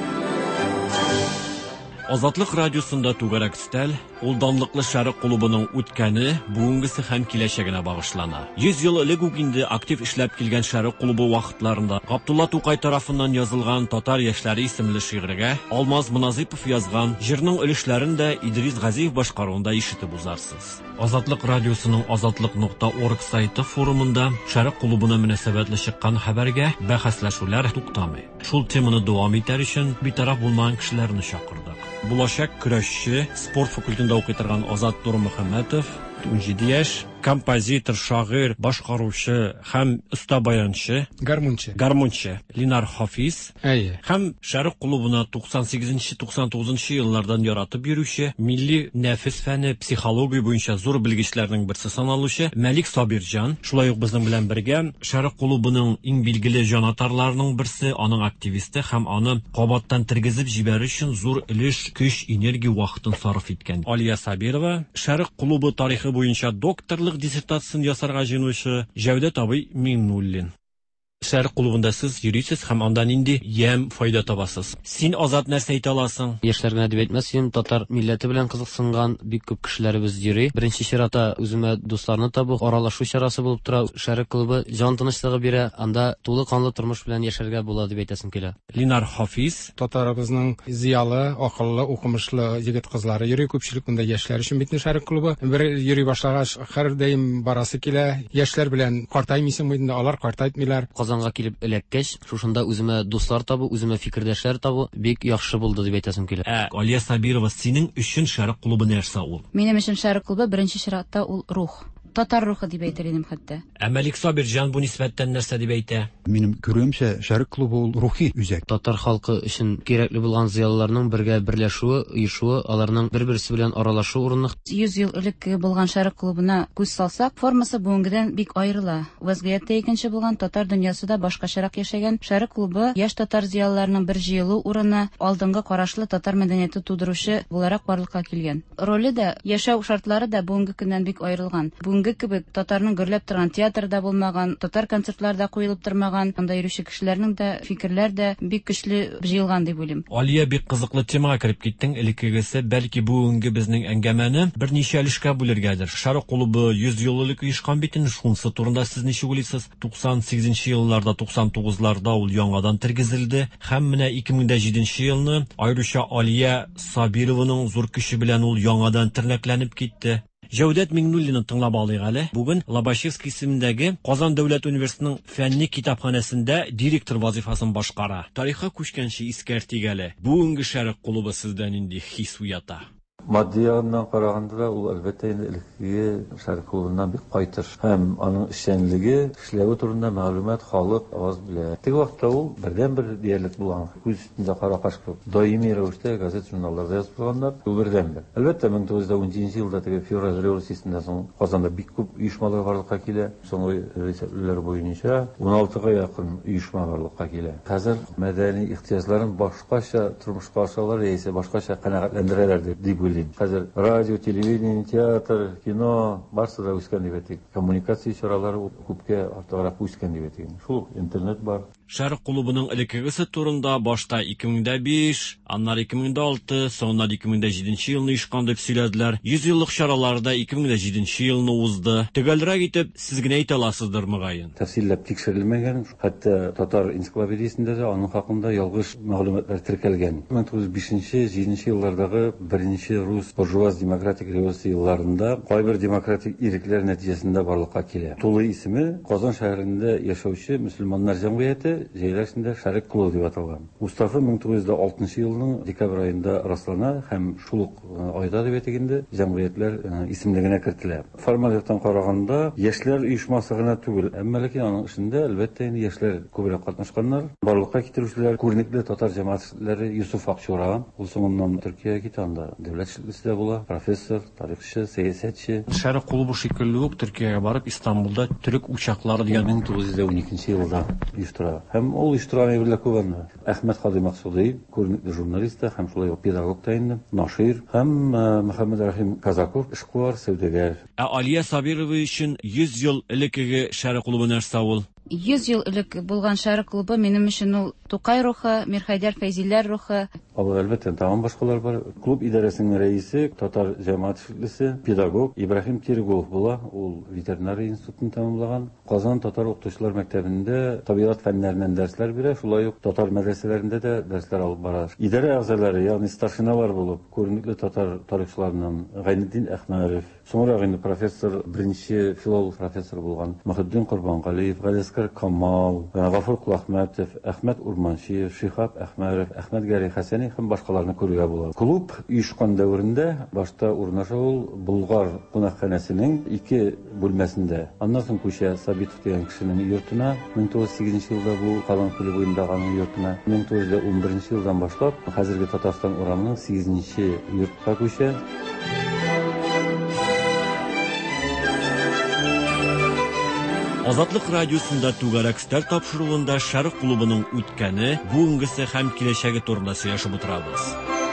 Азатлык радиосында түгәрәк өстәл ул данлыклы Шәрык клубының үткәне, бүгенгесе һәм киләчәгенә багышлана. йөз ел элек үк инде актив эшләп килгән Шәрык клубы вакытларында Габдулла Тукай тарафыннан язылган Татар яшьләре исемле шигырьгә Алмаз Моназипов язган җырның өлешләрен дә Идрис Газиев башкаруында ишетеп узарсыз. Азатлык радиосының азатлык нокта орг сайты форумында Шәрык клубына мөнәсәбәтле чыккан хәбәргә бәхәсләшүләр туктамый. Шул теманы дәвам итәр өчен битараф булмаган кешеләрне чакырдык. Булачак көрәшче, спорт факультетында укый торган Азат Нурмөхәммәтов, унҗиде яшь, композитор, шагыйрь, башкаручы һәм оста баянчы, гармунчы, гармунчы Ленар Хафиз, әйе, һәм Шәрык клубына туксан сигезенче - туксан тугызынчы еллардан яратып йөрүче, милли нәфес фәне, психология буенча зур белгечләрнең берсе саналучы Мәлик Сабирҗан, шулай ук безнең белән бергә Шәрык клубының иң билгеле җанатарларының берсе, аның активисты һәм аны кабаттан тергезеп җибәрү өчен зур өлеш, көч, энергия, вакытын сарыф иткән Алия Сабирова, Шәрык клубы тарихы буенча докторлык диссертациясын ясарга җыенучы Җәүдәт абый Миңнуллин. Шәрык клубында сез йөрисез һәм анда нинди ям файда табасыз? Син Азат нәрсә әйтә аласың? Яшьләргә дип әйтмәсем, татар милләте белән кызыксынган бик күп кешеләребез йөри. Беренче чиратта үземә дусларны табу, аралашу чарасы булып тора. Шәрык клубы җан тынычлыгы бирә, анда тулы канлы тормыш белән яшәргә була дип әйтәсем килә. Ленар Хафиз, татарыбызның зиялы, акыллы, укымышлы егет кызлары йөри, күпчелек монда яшьләр өчен бит Шәрык клубы. Бер йөри башлагач, һәр даим барасы килә. Яшьләр белән картаймыйсың инде, алар картайтмыйлар. Казанга килеп эләккәч, шушында үземә дуслар табу, үземә фикердәшләр табу бик яхшы булды дип әйтәсем килә. Ә Алия Сабирова, синең өчен Шәрык клубы нәрсә ул? Минем өчен Шәрык клубы беренче чиратта ул рух. Татар рухы дип әйтер идем хәтта. Ә Мәлик Сабирҗан бу нисбәттән нәрсә дип әйтә? Минем күрүемчә, Шәрык клубы ул рухи үзәк. Татар халкы өчен кирәкле булган зыялыларның бергә берләшүе, оешуы, аларның бер-берсе белән аралашу урынлы. йөз ел элек булган Шәрык клубына күз салсак, формасы бүгенгедән бик аерыла. Вазгыятьтә икенче булган татар дөньясында башкачарак яшәгән Шәрык клубы яшь татар зыялыларының бер җыелу урыны, алдынгы карашлы татар мәдәнияте тудыручы буларак барлыкка килгән. Роле дә, яшәү шартлары да бүгенге көннән бик аерылган. Бүгенге кебек татар гөрләп торган театрда булмаган, татар концертларда куелып тормаган, анда йөрүче кешеләрнең дә фикерләр дә бик көчле җыелган дип уйлыйм. Алия, бик кызыклы темага кирип киттең. Элеккегесе бәлки бүгенге безнең әңгәмәне берничә өлешкә бүлергәдер. Шәрык клубы йөз ел элек оешкан битен, шунысы турында сез ничек уйлыйсыз? туксан сигезенче елларда, туксан тугызларда ул яңадан тергезелде һәм менә ике мең җиденче елны аеруча Алия Сабированың зур көче белән ул яңадан тернәкләнеп китте. Җәүдәт Миңнуллинны тыңлап алыйк әле. Бүген Лобачевский исемендәге Казан дәүләт университетының фәнни китапханәсендә директор вазифасын башкара. Тарихка күчкәнче искәртик әле. Бүгенге Шәрык клубы сездә нинди хис уята? Maddi ягыннан караганда да ул әлбәттә инде элеккеге шәһәр клубыннан бик кайтыр. Һәм аның эшчәнлеге, эшләве турында мәгълүмат халык авыз белә. Теге вакытта ул бердән-бер диярлек булган. Күз өстендә кара каш кылып, даими рәвештә газет журналларда язып калганнар. Ул бердән-бер. Әлбәттә мең тугыз йөз унҗиденче елда теге февраль революциясеннән соң Казанда бик күп оешмалар барлыкка килә. Соңгы исәпләр буенча он алтыга якын оешма барлыкка килә. Хәзер мәдәни ихтыяҗларын башкача тормышка ашалар яисә башкача канәгатьләндерәләр дип уйлыйм. Хәзер радио, телевидение, театр, кино барсы да үскән дип әйтик. Коммуникация чаралары күпкә артыграк үскән дип әйтик. Шул интернет бар. Шәрык клубының элеккегесе турында башта ике мең биш, аннары ике мең алты, соңыннан ике мең җиденче елны оешкан дип сөйләделәр. йөз еллык чараларда ике мең җиденче елны узды. Төгәлрәк итеп, сез генә әйтә аласыздыр мөгаен. Тәфсилләп тикшерелмәгән, хәтта татар энциклопедиясендә дә аның хакында ялгыш мәгълүматлар теркәлгән. мең тугыз йөз бишенче җиденче еллардагы беренче рус буржуаз демократик революция елларында кайбер демократик ирекләр нәтиҗәсендә барлыкка килә. Тулы исеме Казан шәһәрендә яшәүче мөселманнар җәмгыяте, җәйләшендә шәрык клубы дип аталган. Устава мең тугыз йөз алтынчы елның декабрь аенда раслана һәм шул ук айда дип әйтгәндә җәмгыятьләр исемлегенә кертелә. Формаль яктан караганда яшьләр оешмасы гына түгел, әмма ләкин аның эшендә әлбәттә инде яшьләр күбрәк катнашканнар. Барлыкка китерүчеләр күренекле татар җәмәгатьләре Юсуф Акчура, ул соңыннан Төркиягә китә, анда дәүләт шәхесе була, профессор, тарихчы, сәясәтче. Шәрык клубы шикелле үк Төркиягә барып Истанбулда төрек учаклары дигән мең тугыз йөз уникенче елда оештыра. Һәм ул оештырган әйберләр күп. Әхмәт Хади Максуди, күренекле журналист һәм шулай ук педагог та инде, нашир һәм Мөхәммәд Рәхим Казаков, эшкуар, сәүдәгәр. Ә Алия Сабирова өчен йөз ел элеккеге шәрык клубы нәрсә ул? йөз ел элек булган шәрык клубы минем өчен ул Тукай рухы, Мирхәйдәр Фәйзилләр рухы. Алар әлбәттә тагын башкалар бар. Клуб идарәсенең рәисе, татар җәмәгать шәхесе, педагог Ибраһим Тиргулов була. Ул ветеринария институтын тәмамлаган. Казан татар укытучылар мәктәбендә табигать фәннәреннән дәресләр бирә, шулай ук татар мәдрәсәләрендә дә дәресләр алып бара. Идарә әгъзалары, ягъни старшиналар булып, күренекле татар тарихчыларыннан Гайнетдин Әхмәров, соңрак инде профессор, беренче филолог профессор булган Мөхәддин Корбангалиев, Галискар Камал, Гафур Кулахмәтов, Әхмәт Урманчиев, Шихаб Әхмәров, Әхмәт Гәрәй Хәсәни һәм башкаларны күрергә була. Клуб оешкан дәверендә башта урнаша ул Булгар кунакханәсенең ике бүлмәсендә. Аннан соң күчә Сабитов дигән кешенең йортына, мең тугыз йөз сигезенче елда бу Калан күле буендагы йортына, мең тугыз йөз унберенче елдан башлап хәзерге Татарстан урамының сигезенче йортка күчә. Азатлык радиосында түгәрәк стәр тапшыруында Шәрык клубының үткәне, бүгенгесе һәм киләчәге турында сөйләшеп утырабыз.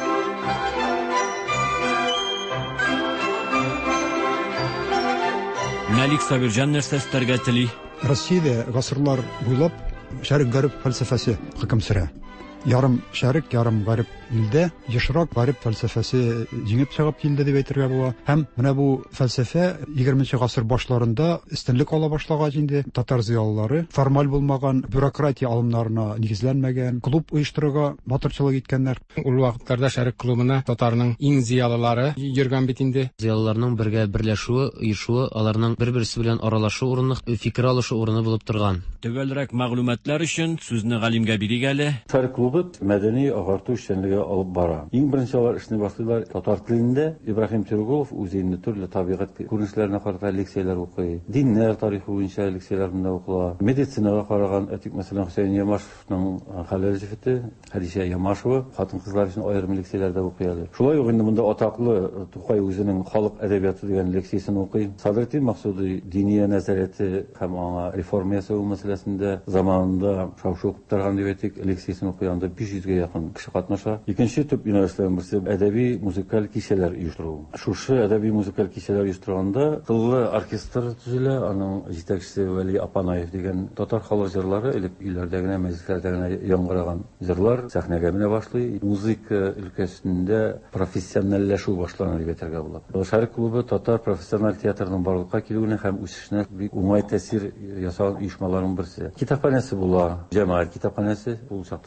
Мәлик Сабирҗан нәрсә эстәргә тели? Россиядә гасырлар буйлап шәрык гарип фәлсәфәсе хөкем сөрә. Ярым шәрык, ярым гарип илдә ешрак гарип фәлсәфәсе җиңеп чыгып килде дип әйтергә була. Һәм менә бу фәлсәфә егерменче гасыр башларында өстенлек ала башлаган инде. Татар зыялылары формаль булмаган бюрократия алымнарына нигезләнмәгән клуб оештырырга батырчылык иткәннәр. Ул вакытларда шәрык клубына татарның иң зыялылары йөргән бит инде. Зыялыларның бергә берләшүе, оешуы, аларның бер-берсе белән аралашу урыны, фикер алышу урыны булып торган. Төгәлрәк мәгълүматлар өчен сүзне Галимгә бирик әле. Шәрык клубы мәдәни агарту эшчәнлеге алып бара. Иң беренче алар эшне башлыйлар татар телендә. Ибраһим Тиргулов үзе инде төрле табигать күренешләренә карата лекцияләр укый. Диннәр тарихы буенча лекцияләрне укыла. Медицинага караган, әтик мәсәлән Хөсәйн Ямашевның хәләл җифете, Хәдичә Ямашева хатын-кызлар өчен аерым лекцияләрдә укый әле. Шулай ук инде монда атаклы Тукай үзенең халык әдәбияты дигән лекциясын укый. Садретдин Максуди дини нәзарәте һәм аңа реформа ясау мәсьәләсендә заманында шау-шу торган дип әйтик, лекциясын укый. Анда биш йөзгә якын кеше катнаша. Икенче төп юнәлешләрнең берсе әдәби музыкаль кичәләр оештыру. Шушы әдәби музыкаль кичәләр оештырганда тыллы оркестр төзелә, аның җитәкчесе Вәли Апанаев дигән татар халык җырлары элек өйләрдә генә, мәҗлесләрдә генә яңгыраган җырлар сәхнәгә менә башлый. Музыка өлкәсендә профессиональләшү башлана дип әйтергә була. Шәрык клубы татар профессиональ театрының барлыкка килүенә һәм үсешенә бик уңай тәэсир ясаган оешмаларның берсе. Китапханәсе була, җәмәгать китапханәсе, ул чакта Казан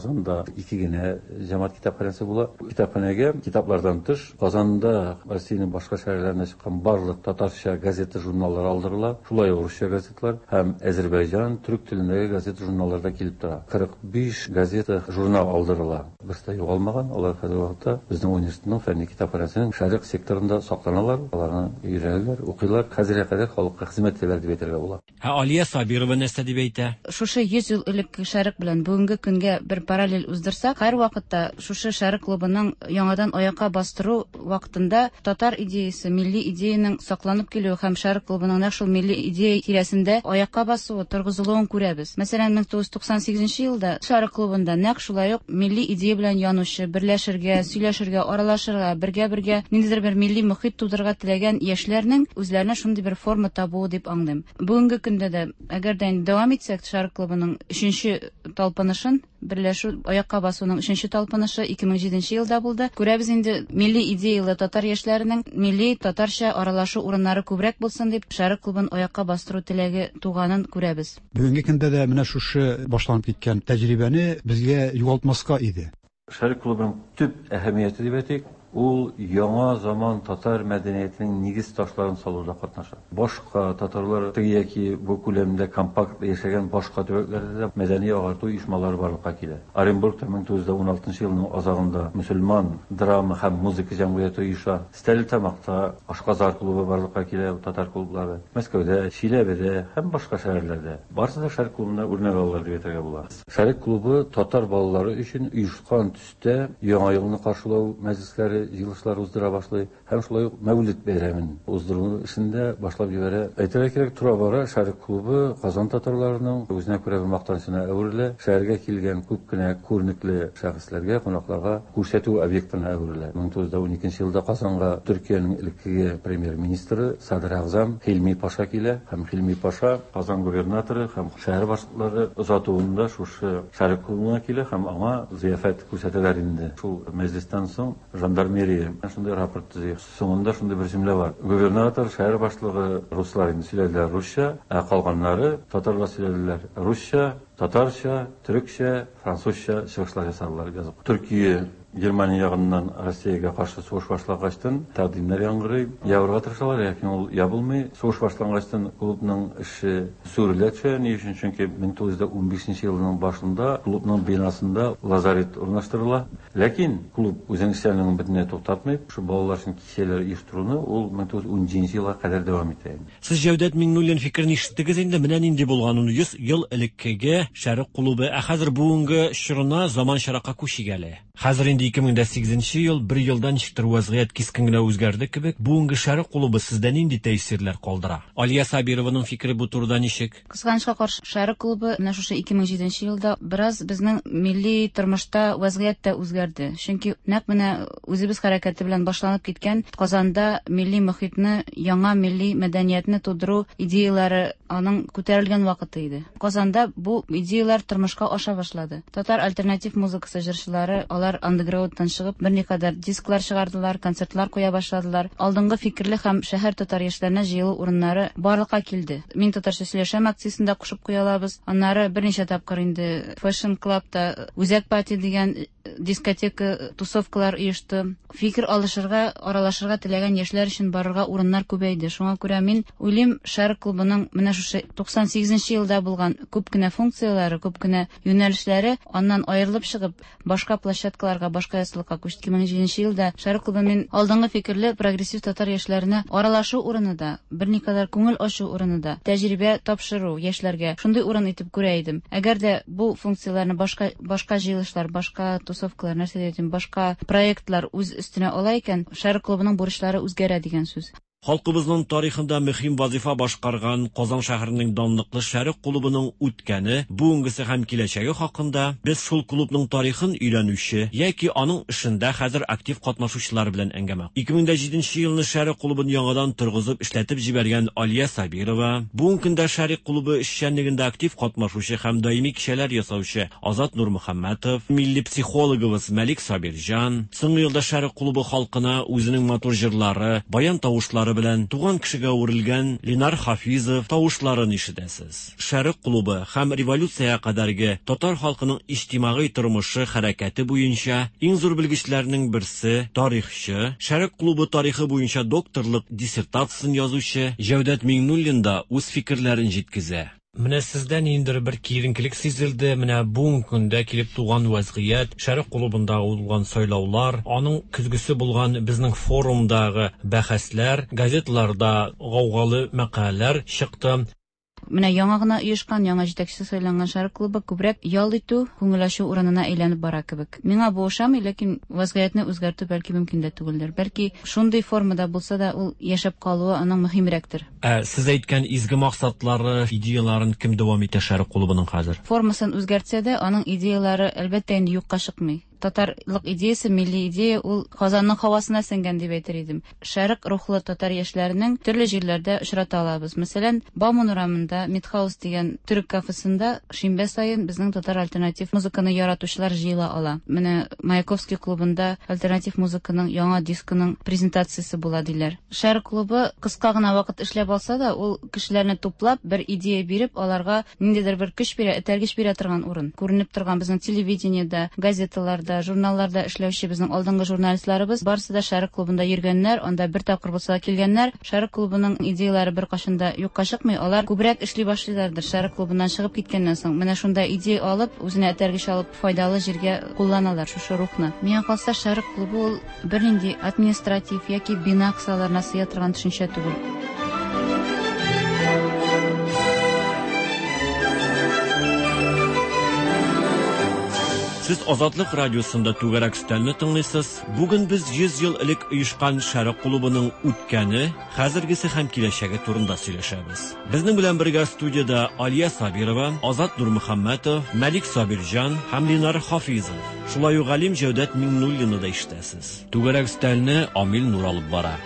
Казанда ике генә җәмәгать китапханәсе була. Китапханәгә китаплардан тыш Казанда Россиянең башка шәһәрләренә чыккан барлык татарча газета, журналлар алдырыла. Шулай урысча газетлар һәм Азәрбайҗан, түрк телендәге газета, журналлар да килеп тора. кырык биш газета, журнал алдырыла. Берсе югалмаган. Алар хәзер вакытта безнең университетның фәнни китапханәсенең шәрык секторында сакланалар. Аларны өйрәнәләр, укыйлар. Хәзергә кадәр халыкка хезмәт итәләр дип әйтергә була. Ә Алия Сабирова нәрсә дип әйтә? Шушы йөз ел элек шәрык белән бүгенге көнгә бер параллель уздырсак, һәр вакытта шушы шәрык клубының яңадан аякка бастыру вакытында татар идеясе, милли идеяның сакланып килүе һәм шәрык клубының нәкъ шул милли идея тирәсендә аякка басуы, торгызылуын күрәбез. Мәсәлән, мең тугыз йөз туксан сигезенче елда шәрык клубында нәкъ шулай ук милли идея белән янучы, берләшергә, сөйләшергә, аралашырга, бергә-бергә ниндидер бер милли мөхит тудырга теләгән яшьләрнең үзләренә шундый бер форма табуы дип аңлыйм. Бүгенге көндә дә әгәр дә дәвам итсәк, шәрык клубының өченче талпынышын, берләшү, аякка басуның өченче талпынышы ике мең җиденче елда булды. Күрәбез инде милли идеялы татар яшьләренең милли татарча аралашу урыннары күбрәк булсын дип шәрык клубын аякка бастыру теләге туганын күрәбез. Бүгенге көндә дә менә шушы башланып киткән тәҗрибәне безгә югалтмаска иде. Шәрык клубының төп әһәмияте дип әйтик, ул яңа заман татар мәдәниятенең нигез ташларын салуда катнаша. Башка татарлар яки бу күләмдә компакт яшәгән башка төбәкләрдә дә мәдәни агарту оешмалары барлыкка килә. Оренбургта мең тугыз йөз ун алтынчы елның азагында мөселман драма һәм музыка җәмгыяте оеша. Стәрлетамакта ашказар клубы барлыкка килә, татар клублары. Мәскәүдә, Чиләбедә һәм башка шәһәрләрдә. Барысы да шәрык клубына үрнәк алалар дип әйтергә була. Шәрык клубы татар балалары өчен оешкан төстә яңа елны каршылау мәҗлесләре, җыелышлар уздыра башлый һәм шулай ук Мәүлид бәйрәмен уздыру эшендә башлап җибәрә. Әйтергә кирәк, тора-бара шәрык клубы Казан татарларының үзенә күрә бер мактанышына әверелә. Шәһәргә килгән күп кенә күренекле шәхесләргә, кунакларга күрсәтү объектына әверелә. мең тугыз йөз ун икенче елда Казанга Төркиянең элекке премьер-министры Садыр Агзам Хилми Паша килә һәм Хилми Паша Казан губернаторы һәм шәһәр башлыклары озатуында шушы шәрык клубына килә һәм аңа зияфәт күрсәтәләр инде. Шул мәҗлестән соң жандармерия шундай рапорт төзи. Соңында шундай бер җөмлә бар. Губернатор, шәһәр башлыгы руслар инде сөйләделәр русча, ә калганнары татарлар сөйләделәр русча, татарча, төрекчә, французча чыгышлар ясадылар язып. Төркия Германия ягыннан Россиягә каршы сугыш башлагачтан тәкъдимнәр яңгырый. Ябырга тырышалар, ләкин ул ябылмый. Сугыш башлагачтан клубның эше сүрелә төшә. Ни өчен? Чөнки мең тугыз йөз ун бишенче елның башында клубның бинасында лазарет урнаштырыла. Ләкин клуб үзенең эшләрен бөтенләй туктатмый, шу балалар өчен кичәләр оештыруны ул мең тугыз йөз ун җиденче елга кадәр дәвам итә. Сез Җәүдәт Миңнуллин фикерен ишеттегез инде, менә нинди булганын йөз ел элеккегә шәрык клубы, ә хәзер бүгенге чорына заман шәракка күчигәле. Хәзер инде ике мең сигезенче ел бер елдан ничектер вазгыять кискен генә үзгәрде кебек, бүгенге шәрык клубы сездә нинди тәэсирләр калдыра? Алия Сабированың фикере бу турыда ничек? Кызганычка каршы, шәрык клубы менә шушы ике мең җиденче елда бераз безнең милли тормышта вазгыять та үзгәрде. Чөнки нәкъ менә үзебез хәрәкәте белән башланып киткән Казанда милли мөхитне, яңа милли мәдәниятне тудыру идеялары аның күтәрелгән вакыты иде. Казанда бу идеялар тормышка аша башлады. Татар альтернатив музыкасы җырчылары, алар андеграундтан чыгып, берникадәр дисклар чыгардылар, концертлар куя башладылар. Алдынгы фикерле һәм шәһәр татар яшьләренә җыелу урыннары барлыкка килде. Мин татарча сөйләшәм акциясендә кушып куялабыз. Аннары берничә тапкыр инде Fashion Club'та Үзәк пати дигән дискотека, тусовкалар оешты. Фикер алышырга, аралашырга теләгән яшьләр өчен барырга урыннар күбәйде. Шуңа күрә мин уйлыйм, шәрык клубының менә шушы туксан сигезенче елда булган күп кенә функцияләре, күп кенә юнәлешләре аннан аерылып чыгып, башка площадкаларга, башка ясылыкка күчте. ике мең җиденче елда шәрык клубы мин алдынгы фикерле прогрессив татар яшьләренә аралашу урынында, берникадәр күңел ачу урынында, тәҗрибә тапшыру яшьләргә шундый урын итеп күрә идем. Әгәр дә бу функцияләрне башка башка җыелышлар, башка тусовкалар, нәрсә дидем, башка проектлар үз өстенә ала икән, шәрык клубының бурычлары үзгәрә дигән сүз. Халкыбызның тарихында мөһим вазифа башкарган Казан шәһәренең данлыклы шәрык клубының үткәне, бүгенгесе һәм киләчәге хакында без шул клубның тарихын өйрәнүче яки аның эшендә хәзер актив катнашучылар белән әңгәмә. ике мең җиденче елны шәрык клубын яңадан торгызып эшләтеп җибәргән Алия Сабирова, бүгенге көндә шәрык клубы эшчәнлегендә актив катнашучы һәм даими кичәләр ясаучы Азат Нурмөхәммәтов, милли психологыбыз Мәлик Сабирҗан, соңгы елда шәрык клубы халкына үзенең матур җырлары, баян тавышлары тавышлары белән туган кешегә үрелгән Ленар Хафизов тавышларын ишетәсез. Шәрык клубы һәм революция кадәрге татар халкының иҗтимагый тормышы хәрәкәте буенча иң зур белгечләрнең берсе, тарихчы, Шәрык клубы тарихы буенча докторлык диссертациясын язучы Җәүдәт Миңнуллин да үз фикерләрен җиткезә. Менә сездән инде бер киеренкелек сизелде, менә бүгенге көндә килеп туган вазгыять, Шәрык клубында узган сайлаулар, аның көзгесе булган безнең форумдагы бәхәсләр, газеталарда гаугалы мәкаләләр чыкты. Менә яңа гына оешкан, яңа җитәкчесе сайланган Шәрык клубы күбрәк ял итү, күңел ачу урынына әйләнеп бара кебек. Миңа бу ошамый, ләкин вазгыятьне үзгәртү бәлки мөмкин дә түгелдер. Бәлки шундый формада булса да, ул яшәп калуы аның мөһимрәктер. Ә сез әйткән изге максатлары, идеяларын кем дәвам итә Шәрык клубының хәзер? Формасын үзгәртсә дә, аның идеялары әлбәттә инде юкка чыкмый. Татарлык идеясы, милли идея, ул Казанның һавасына сеңгән дип әйтер идем. Шәрык рухлы татар яшьләренең төрле җирләрдә очрата алабыз. Мәсәлән, Бауман урамында Мидхаус дигән төрек кафесында шимбә саен безнең татар альтернатив музыканы яратучылар җыела ала. Менә Маяковский клубында альтернатив музыканың яңа дискының презентациясе була диләр. Шәрык клубы кыска гына вакыт эшләп алса да, ул кешеләрне туплап, бер идея биреп, аларга ниндидер бер көч бирә, этәргеч бирә торган урын. Күренеп торган безнең телевидениедә, газеталарда, журналларда эшләүче безнең алдынгы журналистларыбыз барысы да Шәрык клубында йөргәннәр, анда бер тапкыр булса да килгәннәр. Шәрык клубының идеялары бер кашында юкка чыкмый, алар күбрәк эшли башлыйлардыр Шәрык клубыннан чыгып киткәннән соң. Менә шунда идея алып, үзенә этәргеч алып, файдалы җиргә кулланалар шушы рухны. Миңа калса, Шәрык клубы ул бернинди административ яки бина кысаларына сыя торган төшенчә түгел. Сез Азатлык радиосында Түгәрәк өстәлне тыңлыйсыз. Бүген без йөз ел элек оешкан Шәрык клубының үткәне, хәзергесе һәм киләчәге турында сөйләшәбез. Безнең белән бергә студияда Алия Сабирова, Азат Нурмөхәммәтов, Мәлик Сабирҗан һәм Ленар Хафизов. Шулай ук Галим Җәүдәт Миңнуллинны да ишетәсез. Түгәрәк өстәлне Амил Нур алып бара.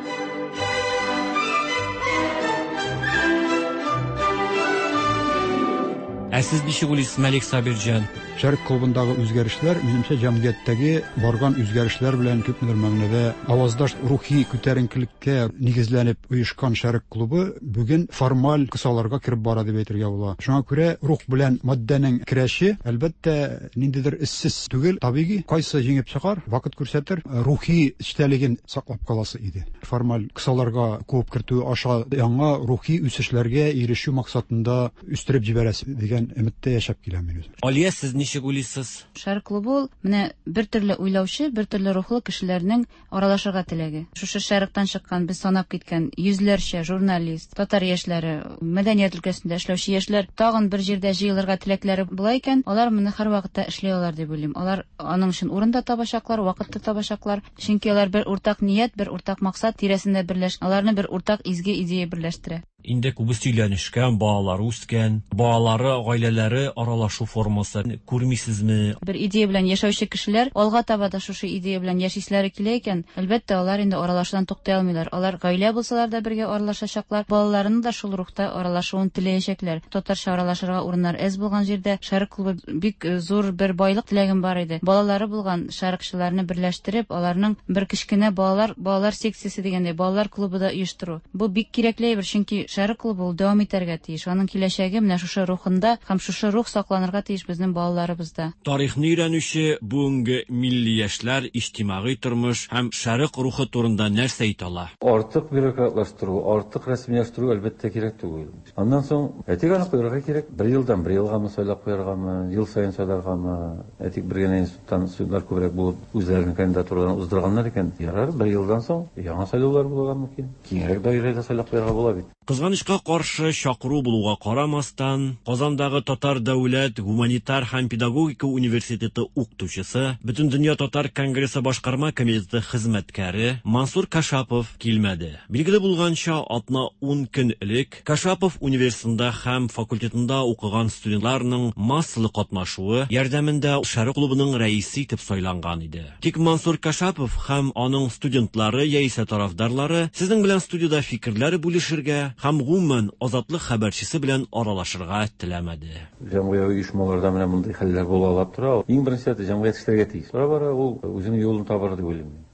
Ә сез ничек уйлыйсыз, Мәлик Сабирҗан? Шәрык клубындагы үзгәрешләр, минемчә, җәмгыятьтәге барган үзгәрешләр белән күпмедер мәгънәдә аваздаш рухи күтәренкелеккә нигезләнеп оешкан Шәрык клубы бүген формаль кысаларга киреп бара дип әйтергә була. Шуңа күрә рух белән матдәнең керәше, әлбәттә, ниндидер эссез түгел, табигый, кайсы җиңеп чыгар, вакыт күрсәтер, рухи эчтәлеген саклап каласы иде. Формаль кысаларга куып кертү аша яңа рухи үсешләргә ирешү максатында үстереп җибәрәсе дигән өметтә яшәп киләм мин үзем. Алия, сез ничек уйлыйсыз? Шәрык клубы менә бер төрле уйлаучы, бер төрле рухлы кешеләрнең аралашырга теләге. Шушы Шәрыктан чыккан, без санап киткән йөзләрчә журналист, татар яшьләре, мәдәният өлкәсендә эшләүче яшьләр тагын бер җирдә җыелырга теләкләре була икән, алар моны һәр вакытта эшли алар дип уйлыйм. Алар аның өчен урында табачаклар, вакытта табачаклар, чөнки алар бер уртак ният, бер уртак максат тирәсендә берләш, аларны бер уртак изге идея берләштерә. Инде күбе сөйләнешкән, балалары үскән, балалары, гаиләләре аралашу формасы күрмисезме? Бер идея белән яшәүче кешеләр алга таба да шушы идея белән яшисләре килә икән, әлбәттә, алар инде аралашудан туктый алмыйлар. Алар гаилә булсалар да бергә аралашачаклар, балаларының да шул рухта аралашуын теләячәкләр. Татарча аралашырга урыннар әз булган җирдә Шәрык клубы бик зур бер байлык теләгем бар иде. Балалары булган шәрыкчыларны берләштереп, аларның бер кичкенә балалар, балалар секциясе дигәндәй, балалар клубы да оештыру. Бу бик кирәкле бер, чөнки Шәрык клубы ул дәвам итәргә тиеш. Аның киләчәге менә шушы рухында һәм шушы рух сакланырга тиеш безнең балаларыбызда. Тарихны өйрәнүче бүгенге милли яшьләр иҗтимагый тормыш һәм Шәрык рухы турында нәрсә әйтә ала? Артык бюрократлаштыру, артык рәсмиләштерү әлбәттә кирәк түгел. Аннан соң әтик аны куярга кирәк. Бер елдан бер елга сайлап куяргамы, ел сайын сайларгамы, әтик бер генә институттан студентлар күбрәк булып үзләренең кандидатураларын уздырганнар икән, ярар, бер елдан соң яңа сайлаулар булырга мөмкин. Киңрәк даирәдә сайлап куярга була бит. Кызганычка каршы чакыру булуга карамастан, Казандагы Татар дәүләт гуманитар һәм педагогика университеты укытучысы, Бөтен дөнья татар конгрессы башкарма комитеты хезмәткәре Мансур Кашапов килмәде. Билгеле булганча, атна ун көн элек Кашапов университетында һәм факультетында укыган студентларның массалы катнашуы ярдәмендә Шәрык клубының рәисе итеп сайланган иде. Тик Мансур Кашапов һәм аның студентлары яисә тарафдарлары сезнең белән студияда фикерләр бүлешергә һәм гомумән Азатлык хәбәрчесе белән аралашырга теләмәде. Җәмгыятьи оешмаларда менә мондый хәлләр була алып тора. Иң беренче җәмгыять эшләргә тиеш. Бара-бара ул үзенең юлын табар дип уйлыйм.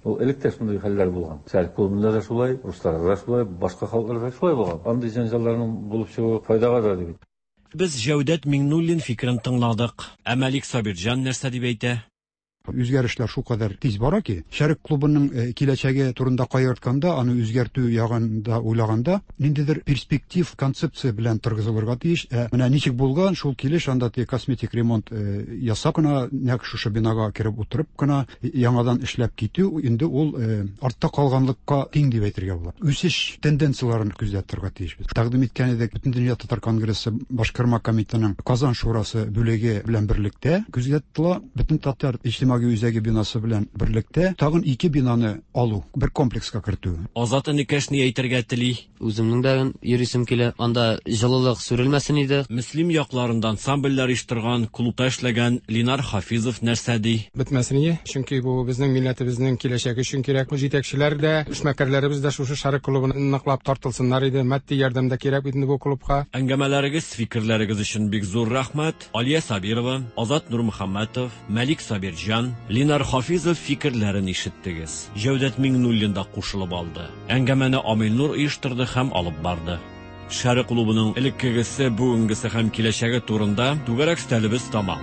Ул электә шундый хәлләр булган. Шәрик клубында да шулай, русларда да шулай, башка халыкларда шулай булган. Андый җанҗалларның булып чыгуы файдага да дип. Без Җәүдәт Миңнуллин фикерен тыңладык. Әмәлик Сабирҗан нәрсә дип әйтә? Үзгәрешләр шу кадәр тиз бара ки, шәрик клубының э, киләчәге турында кайыртканда, аны үзгәртү ягында уйлаганда, ниндидер перспектив концепция белән торгызылырга тиеш. Ә менә ничек булган, шул килеш анда ти косметик ремонт э, ясап кына, нәкъ шушы бинага киреп утырып кына яңадан эшләп китү, инде ул э, артта калганлыкка тиң дип әйтергә була. Үсеш тенденцияларын күзәтергә тиеш. Тәкъдим иткән идек, Бөтендөнья татар конгрессы башкарма комитетының Казан шурасы бүлеге белән берлектә күзәтелә. Бөтен татар иҗтимагый үзәге бинасы белән берлектә тагын ике бинаны алу, бер комплекска кертү. Азат Никаш ни әйтергә тели? Үземнең дә йөрисем килә, анда җылылык сүрелмәсен иде. Мөслим якларында ансамбльләр оештырган, клубта эшләгән Линар Хафизов нәрсә ди? Бетмәсен иде, чөнки бу безнең милләтебезнең киләчәге өчен кирәк. Җитәкчеләр дә, эшмәкәрләребез дә шушы шәрик клубын ныклап тартылсыннар иде. Матди ярдәм дә кирәк иде бу клубка. Әңгәмәләрегез, фикерләрегез өчен бик зур рәхмәт. Алия Сабирова, Азат Нурмөхәммәтов, Мәлик Сабирҗан, Линар Хафизов фикерләрен ишеттегез. Җәүдәт Миңнуллин да кушылып алды. Әңгәмәне Амилнур оештырды һәм алып барды. Шәрик клубының элеккегесе, бүгенгесе һәм киләчәге турында түгәрәк стәлебез тамам.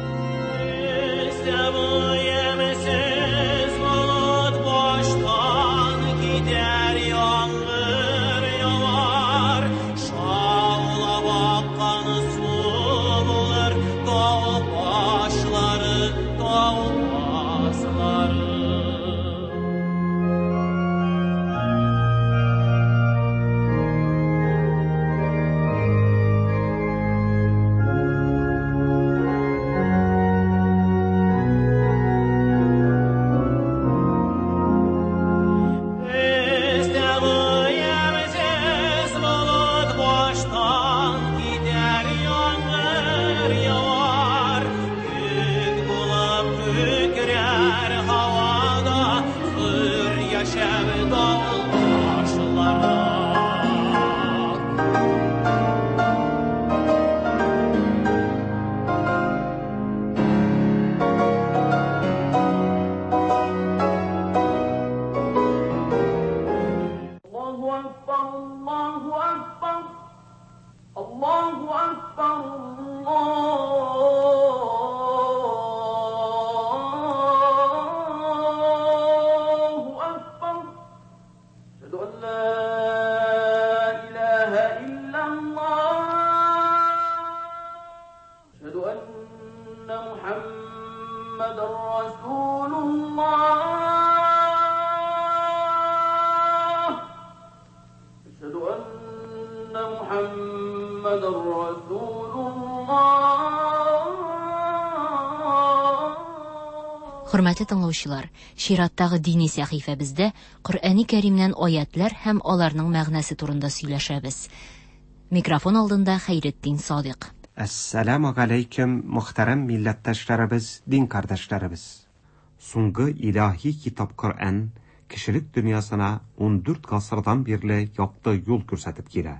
Хөрмәтле тыңлаучылар, чираттагы дини сәхифәбездә Коръәни Кәримнән аятлар һәм аларның мәгънәсе турында сөйләшәбез. Микрофон алдында Хәйретдин Садык. Ассаламу алейкум, мөхтәрәм милләттәшләребез, дин кардәшләребез. Соңгы илаһи китап Коръән кешелек дөньясына ун дүрт гасырдан бирле якты юл күрсәтеп килә.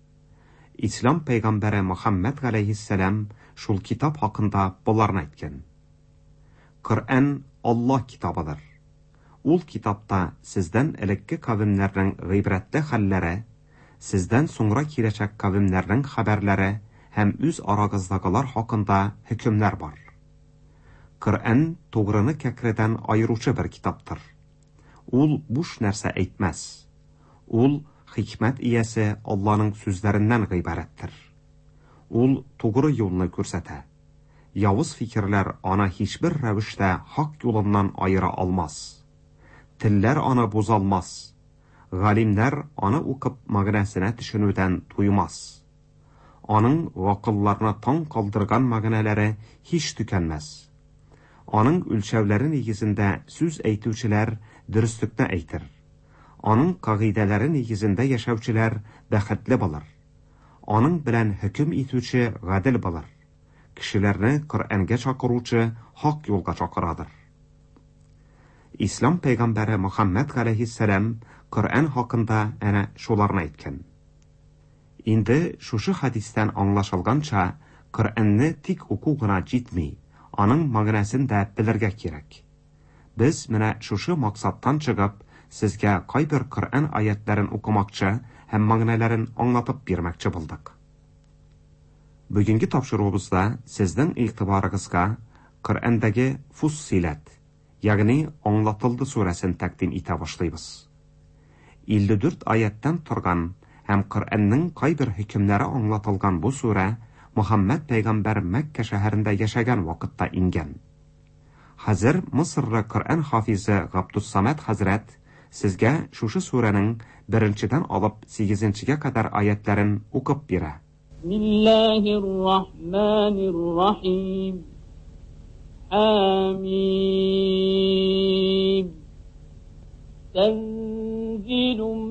Ислам пәйгамбәре Мөхәммәд алейһиссәлам шул китап хакында буларны әйткән. Коръән Аллаһ китабыдыр. Ул китапта сездән элекке кавемнәрнең гыйбрәтле хәлләре, сездән соңра киләчәк кавемнәрнең хәбәрләре һәм үз арагыздагылар хакында хөкемнәр бар. Коръән тугрыны кәкредән айыручы бер китаптыр. Ул буш нәрсә әйтмәс. Ул хикмәт иясе Алланың сүзләреннән гыйбарәттер. Ул тугры юлны күрсәтә. Явыз фикерләр ана һичбер рәвештә хак юлыннан айыра алмас. Телләр аны бузалмас. Галимнәр аны укып мәгънәсенә төшенүдән туймас. Аның вакылларына таң калдырган мәгънәләре һич төкәнмәс. Аның үлчәүләре нигезендә сүз әйтүчеләр дөреслекне әйтер. Аның кагыйдәләре нигезендә яшәүчеләр бәхетле булыр. Аның белән хөкем итүче гадел булыр. Кешеләрне Коръәнгә чакыручы хак юлга чакырадыр. Ислам пәйгамбәре Мөхәммәд алейһиссәлам Коръән хакында әнә шуларны әйткән. Инде шушы хадистән аңлашылганча, Коръәнне тик уку гына җитми, аның мәгънәсен дә белергә кирәк. Biz менә шушы максаттан чыгып, сезгә кайбер Коръән аятларын укымакчы һәм мәгънәләрен аңлатып бирмәкче булдык. Бүгенге тапшыруыбызда сезнең игътибарыгызга Коръәндәге Фуссилат, ягъни аңлатылды сүрәсен тәкъдим итә башлыйбыз. илле дүрт аяттан торган һәм Коръәннең кайбер хөкемнәре аңлатылган бу сүрә Мөхәммәд пәйгамбәр Мәккә шәһәрендә яшәгән вакытта ингән. Хәзер Мисырда Коръән хафизы Габдуссамад хәзрәт сезгә шушы сүрәнең беренчедән алып сигезенчегә кадәр аятларын укып бирә. Бисмиллаһир-рахманир-рахим. Амин. Танзилун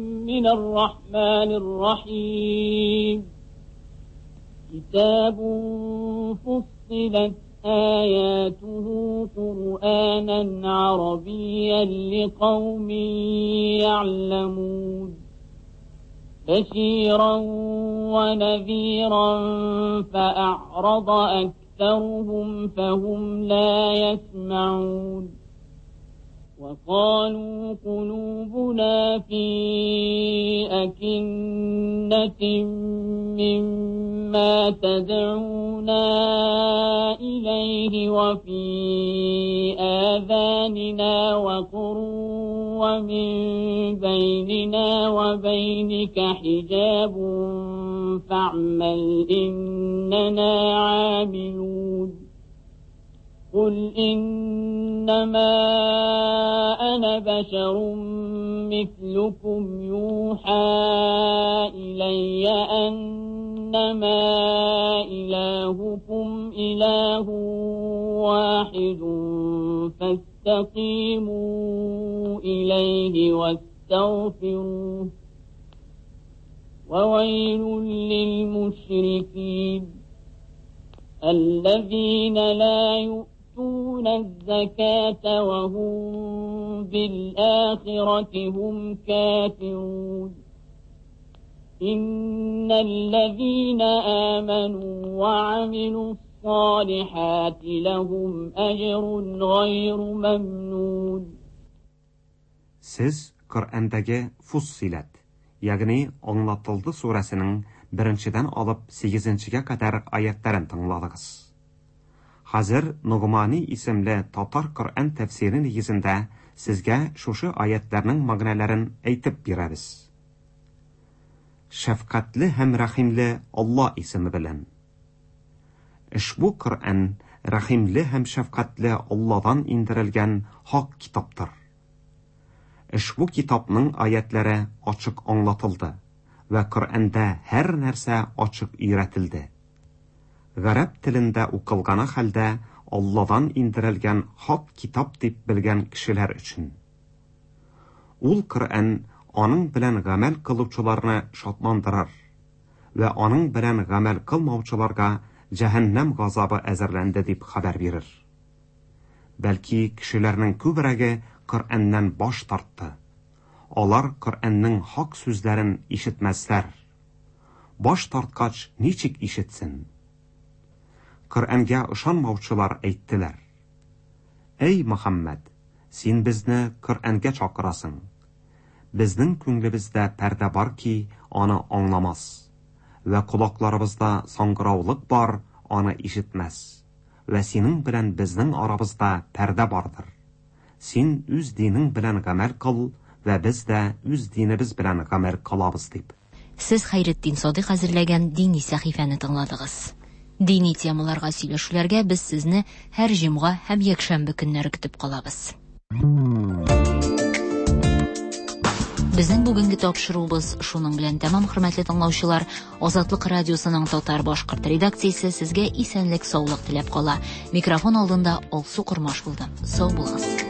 минар-рахманир-рахим. Китабун фуссилат آياته قرآنا عربيا لقوم يعلمون بشيرا ونذيرا فأعرض أكثرهم فهم لا يسمعون وقالوا قلوبنا في أكنة مما تدعونا إليه وفي آذاننا وقر ومن بيننا وبينك حجاب فاعمل إننا عاملون قل إنما أنا بشر مثلكم يوحى إلي أنما إلهكم إله واحد فاستقيموا إليه واستغفروه وويل للمشركين الذين لا يؤتون الزكاة وهم بالآخرة هم كافرون إن الذين آمنوا وعملوا الصالحات لهم أجر غير ممنون. Siz Kur'an'dagi Fussilat, yani Anlatıldı surasının birinchiden alıp sekizinchiga kadar ayetlerini tınladınız. Hazır Nugmani isimli Tatar Kur'an tefsiri negizinde sizge şuşu ayetlerinin magnelerini aytib bereriz. Şefkatli hem rahimli Allah ismi bilen. Ushbu Kur'an rahimli hem şefkatli Allah'dan indirilgen hak kitaptır. Ushbu kitapның ayetleri açık anlatıldı ve Kur'an'da her nerse açık öğretildi. Garab tilinde okılgana halde Allah'dan indirilgen hak kitap dip bilgen kişiler için. Ul Kur'an onun bilen gamel kılıpçılarını şatlandırır ve onun bilen gamel kılmavçılarga cehennem gazabı əzirləndi dip haber verir. Belki kişilerinin kübrəgi Kur'an'dan baş tarttı. Onlar Kur'an'ның hak sözlerin işitmezler. Baş tartkaç niçik işitsin? Kur'an'ga ışanmavçılar eyttiler. Ey Muhammed, sen bizni Kur'an'ga çakırasın. Bizning ko'nglimizda pərdə var ki, onu anlamaz. Ve kulaklarımızda sangıravlık var, onu işitmez. Ve senin bilen bizning aramızda pərdə vardır. Sen üz dinin bilen gamel kıl ve biz de üz dinimiz bilen gamel kılabız deyip. Siz Xayriddin Sodiq әзерләгән dini сәхифәне тыңладыгыз. Dini темаларга сөйләшүләргә без сезне һәр җомга һәм якшәмбе көннәре көтеп калабыз. Безнең бүгенге тапшыруыбыз шуның белән тәмам, хөрмәтле тыңлаучылар. Азатлык радиосының татар-башкорт редакциясе сезгә исәнлек, саулык теләп кала. Микрофон алдында Алсу Курмаш булды. Сау булыгыз.